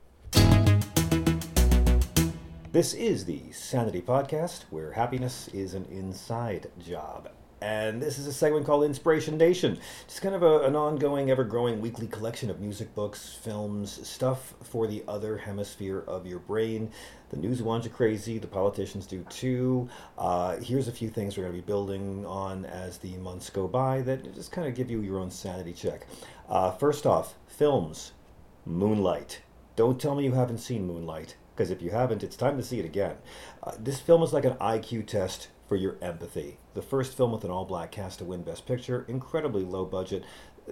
Speaker 4: This is the Sanity Podcast, where happiness is an inside job. And this is a segment called Inspiration Nation. Just kind of an ongoing, ever-growing weekly collection of music, books, films, stuff for the other hemisphere of your brain. The news wants you crazy. The politicians do too. Here's a few things we're going to be building on as the months go by that just kind of give you your own sanity check. First off, films. Moonlight. Don't tell me you haven't seen Moonlight, because if you haven't, it's time to see it again. This film is like an IQ test for your empathy. The first film with an all-black cast to win Best Picture, incredibly low budget,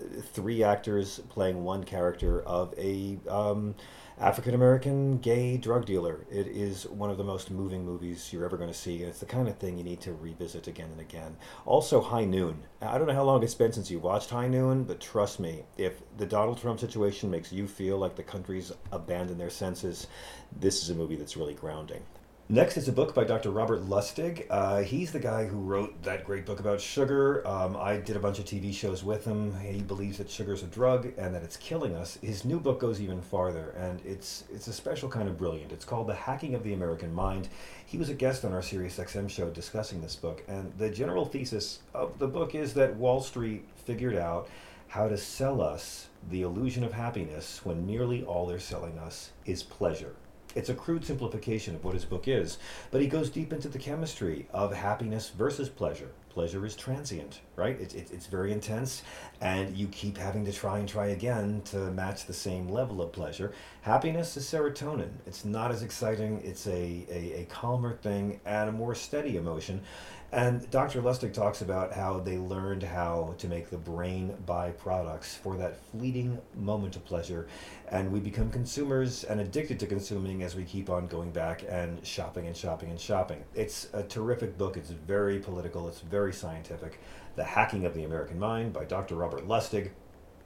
Speaker 4: 3 actors playing one character of a African-American gay drug dealer. It is one of the most moving movies you're ever going to see, and it's the kind of thing you need to revisit again and again. Also, High Noon. I don't know how long it's been since you watched High Noon, but trust me, if the Donald Trump situation makes you feel like the country's abandoned their senses, this is a movie that's really grounding. Next is a book by Dr. Robert Lustig. He's the guy who wrote that great book about sugar. I did a bunch of TV shows with him. He believes that sugar is a drug and that it's killing us. His new book goes even farther, and it's a special kind of brilliant. It's called The Hacking of the American Mind. He was a guest on our SiriusXM show discussing this book, and the general thesis of the book is that Wall Street figured out how to sell us the illusion of happiness when nearly all they're selling us is pleasure. It's a crude simplification of what his book is, but he goes deep into the chemistry of happiness versus pleasure. Pleasure is transient, right? It's very intense, and you keep having to try and try again to match the same level of pleasure. Happiness is serotonin. It's not as exciting. It's a calmer thing and a more steady emotion. And Dr. Lustig talks about how they learned how to make the brain buy products for that fleeting moment of pleasure, and we become consumers and addicted to consuming as we keep on going back and shopping and shopping and shopping. It's a terrific book. It's very political. It's very scientific. The Hacking of the American Mind by Dr. Robert Lustig.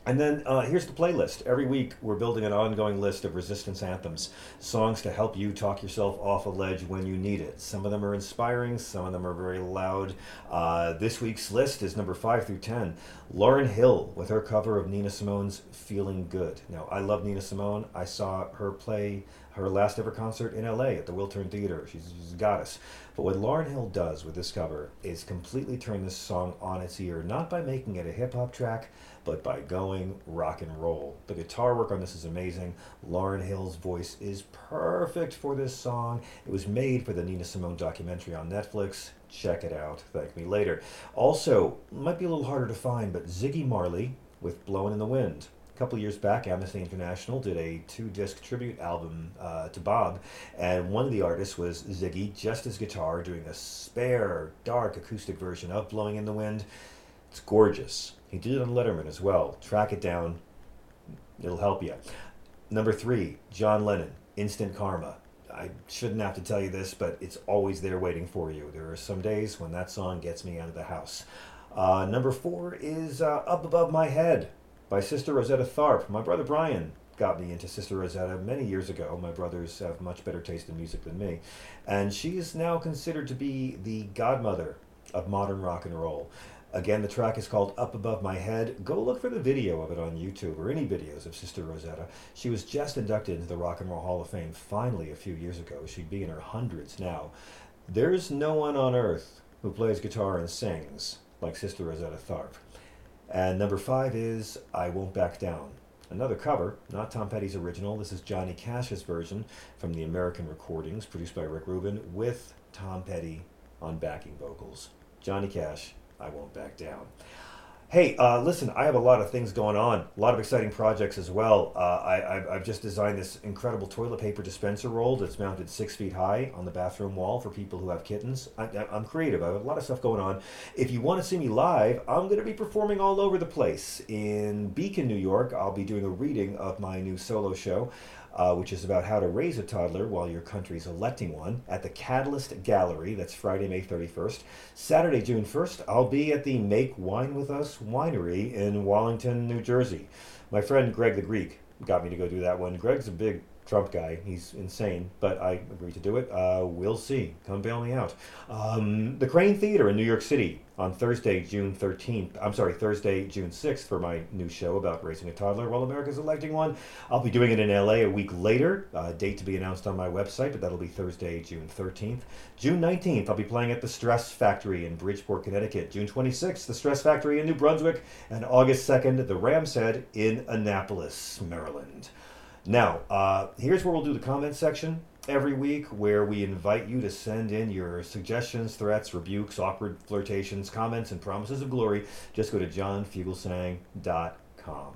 Speaker 4: And then here's the playlist. Every week we're building an ongoing list of resistance anthems, songs to help you talk yourself off a ledge when you need it. Some of them are inspiring, some of them are very loud. This week's list is number 5 through 10. Lauryn Hill with her cover of Nina Simone's Feeling Good. Now, I love Nina Simone. I saw her play her last ever concert in LA at the Wiltern Theater. She's a goddess. But what Lauryn Hill does with this cover is completely turn this song on its ear, not by making it a hip-hop track, but by going rock and roll. The guitar work on this is amazing. Lauryn Hill's voice is perfect for this song. It was made for the Nina Simone documentary on Netflix. Check it out. Thank me later. Also, might be a little harder to find, but Ziggy Marley with Blowin' in the Wind. A couple of years back, Amnesty International did a 2-disc tribute album to Bob, and one of the artists was Ziggy, just his guitar, doing a spare, dark acoustic version of Blowing in the Wind. It's gorgeous. He did it on Letterman as well. Track it down. It'll help you. Number 3, John Lennon, Instant Karma. I shouldn't have to tell you this, but it's always there waiting for you. There are some days when that song gets me out of the house. Number 4 is Up Above My Head by Sister Rosetta Tharpe. My brother Brian got me into Sister Rosetta many years ago. My brothers have much better taste in music than me. And she is now considered to be the godmother of modern rock and roll. Again, the track is called Up Above My Head. Go look for the video of it on YouTube or any videos of Sister Rosetta. She was just inducted into the Rock and Roll Hall of Fame finally a few years ago. She'd be in her hundreds now. There's no one on earth who plays guitar and sings like Sister Rosetta Tharpe. And number 5 is I Won't Back Down. Another cover, not Tom Petty's original. This is Johnny Cash's version from the American Recordings, produced by Rick Rubin, with Tom Petty on backing vocals. Johnny Cash, I Won't Back Down. Hey, listen, I have a lot of things going on, a lot of exciting projects as well. I've just designed this incredible toilet paper dispenser roll that's mounted 6 feet high on the bathroom wall for people who have kittens. I'm creative. I have a lot of stuff going on. If you want to see me live, I'm going to be performing all over the place. In Beacon, New York, I'll be doing a reading of my new solo show, which is about how to raise a toddler while your country's electing one, at the Catalyst Gallery. That's Friday, May 31st. Saturday, June 1st, I'll be at the Make Wine With Us Winery in Wallington, New Jersey. My friend Greg the Greek got me to go do that one. Greg's a big Trump guy. He's insane, but I agreed to do it. We'll see. Come bail me out. The Crane Theater in New York City on Thursday, June 6th for my new show about raising a toddler while America's electing one. I'll be doing it in LA a week later. Date to be announced on my website, but that'll be Thursday, June 13th. June 19th, I'll be playing at the Stress Factory in Bridgeport, Connecticut. June 26th, the Stress Factory in New Brunswick. And August 2nd, the Ram's Head in Annapolis, Maryland. Now, here's where we'll do the comment section every week, where we invite you to send in your suggestions, threats, rebukes, awkward flirtations, comments, and promises of glory. Just go to johnfugelsang.com.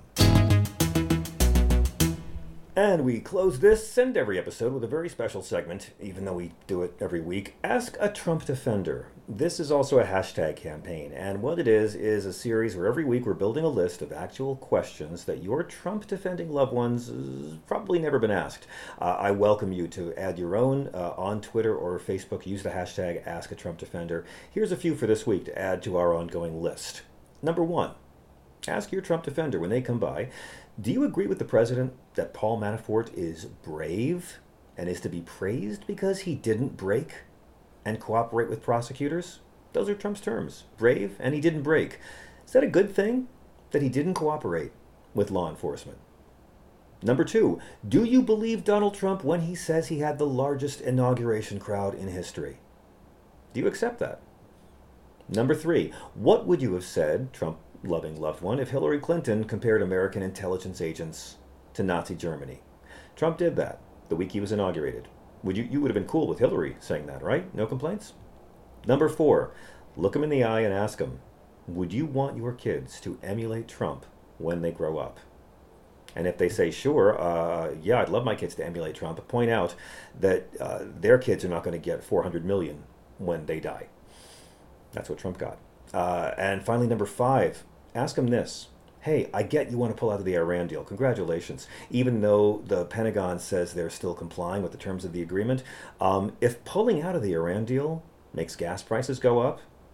Speaker 4: And we close this and every episode with a very special segment, even though we do it every week. Ask a Trump Defender. This is also a hashtag campaign, and what it is a series where every week we're building a list of actual questions that your Trump-defending loved ones probably never been asked. I welcome you to add your own on Twitter or Facebook. Use the hashtag Ask a Trump Defender. Here's a few for this week to add to our ongoing list. Number 1, ask your Trump Defender when they come by, do you agree with the president that Paul Manafort is brave and is to be praised because he didn't break and cooperate with prosecutors? Those are Trump's terms. Brave and he didn't break. Is that a good thing that he didn't cooperate with law enforcement? Number 2, do you believe Donald Trump when he says he had the largest inauguration crowd in history? Do you accept that? Number 3, what would you have said, Trump-loving loved one, if Hillary Clinton compared American intelligence agents to Nazi Germany? Trump did that the week he was inaugurated. You would have been cool with Hillary saying that, right? No complaints? Number 4, look him in the eye and ask him, would you want your kids to emulate Trump when they grow up? And if they say, sure, yeah, I'd love my kids to emulate Trump, point out that their kids are not going to get $400 million when they die. That's what Trump got. And finally, number 5, ask him this. Hey, I get you want to pull out of the Iran deal. Congratulations. Even though the Pentagon says they're still complying with the terms of the agreement, if pulling out of the Iran deal makes gas prices go up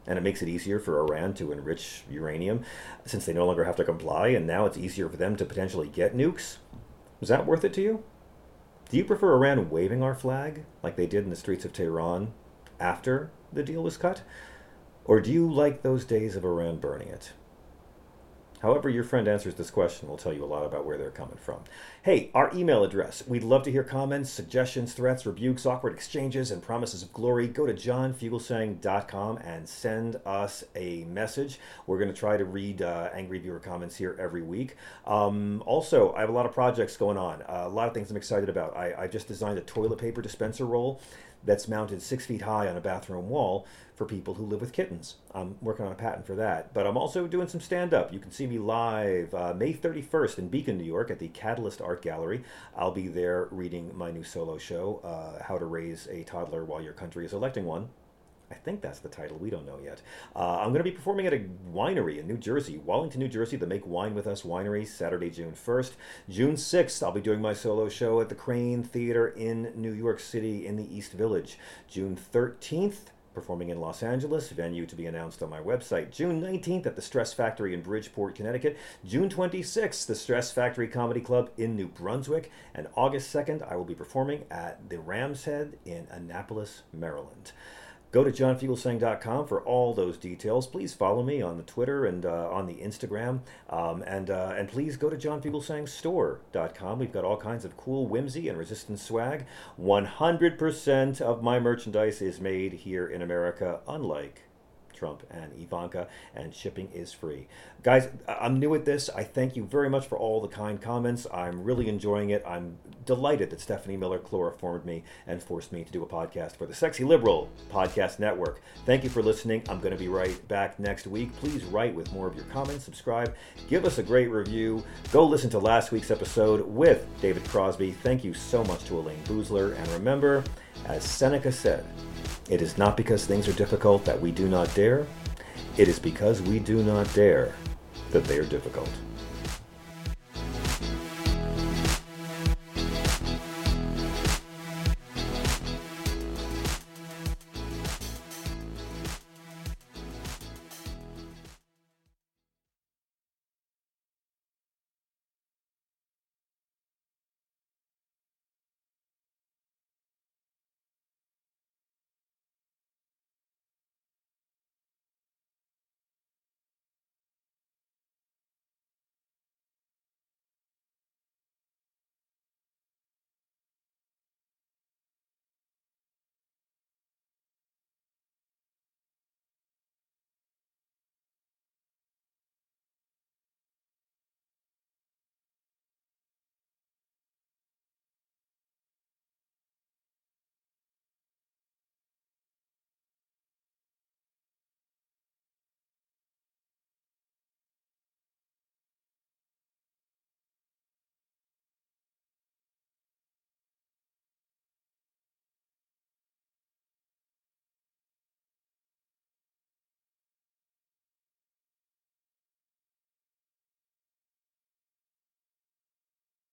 Speaker 4: and it makes it easier for Iran to enrich uranium since they no longer have to comply, and now it's easier for them to potentially get nukes. Was that worth it to you? Do you prefer Iran waving our flag like they did in the streets of Tehran after the deal was cut? Or do you like those days of Iran burning it? However your friend answers this question will tell you a lot about where they're coming from. Hey, our email address. We'd love to hear comments, suggestions, threats, rebukes, awkward exchanges, and promises of glory. Go to johnfugelsang.com and send us a message. We're going to try to read angry viewer comments here every week. Also, I have a lot of projects going on. A lot of things I'm excited about. I just designed a toilet paper dispenser roll that's mounted 6 feet high on a bathroom wall for people who live with kittens. I'm working on a patent for that. But I'm also doing some stand-up. You can see me live May 31st in Beacon, New York at the Catalyst Art Gallery. I'll be there reading my new solo show, How to Raise a Toddler While Your Country is Electing One. I think that's the title. We don't know yet. I'm going to be performing at a winery in New Jersey, Wallington, New Jersey, the Make Wine With Us Winery, Saturday, June 1st. June 6th, I'll be doing my solo show at the Crane Theater in New York City in the East Village. June 13th, performing in Los Angeles, venue to be announced on my website. June 19th at the Stress Factory in Bridgeport, Connecticut. June 26th, the Stress Factory Comedy Club in New Brunswick. And August 2nd, I will be performing at the Ram's Head in Annapolis, Maryland. Go to johnfugelsang.com for all those details. Please follow me on the Twitter and on the Instagram. And please go to johnfugelsangstore.com. We've got all kinds of cool whimsy and resistance swag. 100% of my merchandise is made here in America, unlike Trump and Ivanka, and shipping is free. Guys, I'm new at this. I thank you very much for all the kind comments. I'm really enjoying it. I'm delighted that Stephanie Miller chloroformed me and forced me to do a podcast for the Sexy Liberal Podcast Network. Thank you for listening. I'm going to be right back next week. Please write with more of your comments, subscribe, give us a great review. Go listen to last week's episode with David Crosby. Thank you so much to Elaine Boozler. And remember, as Seneca said, it is not because things are difficult that we do not dare. It is because we do not dare that they are difficult.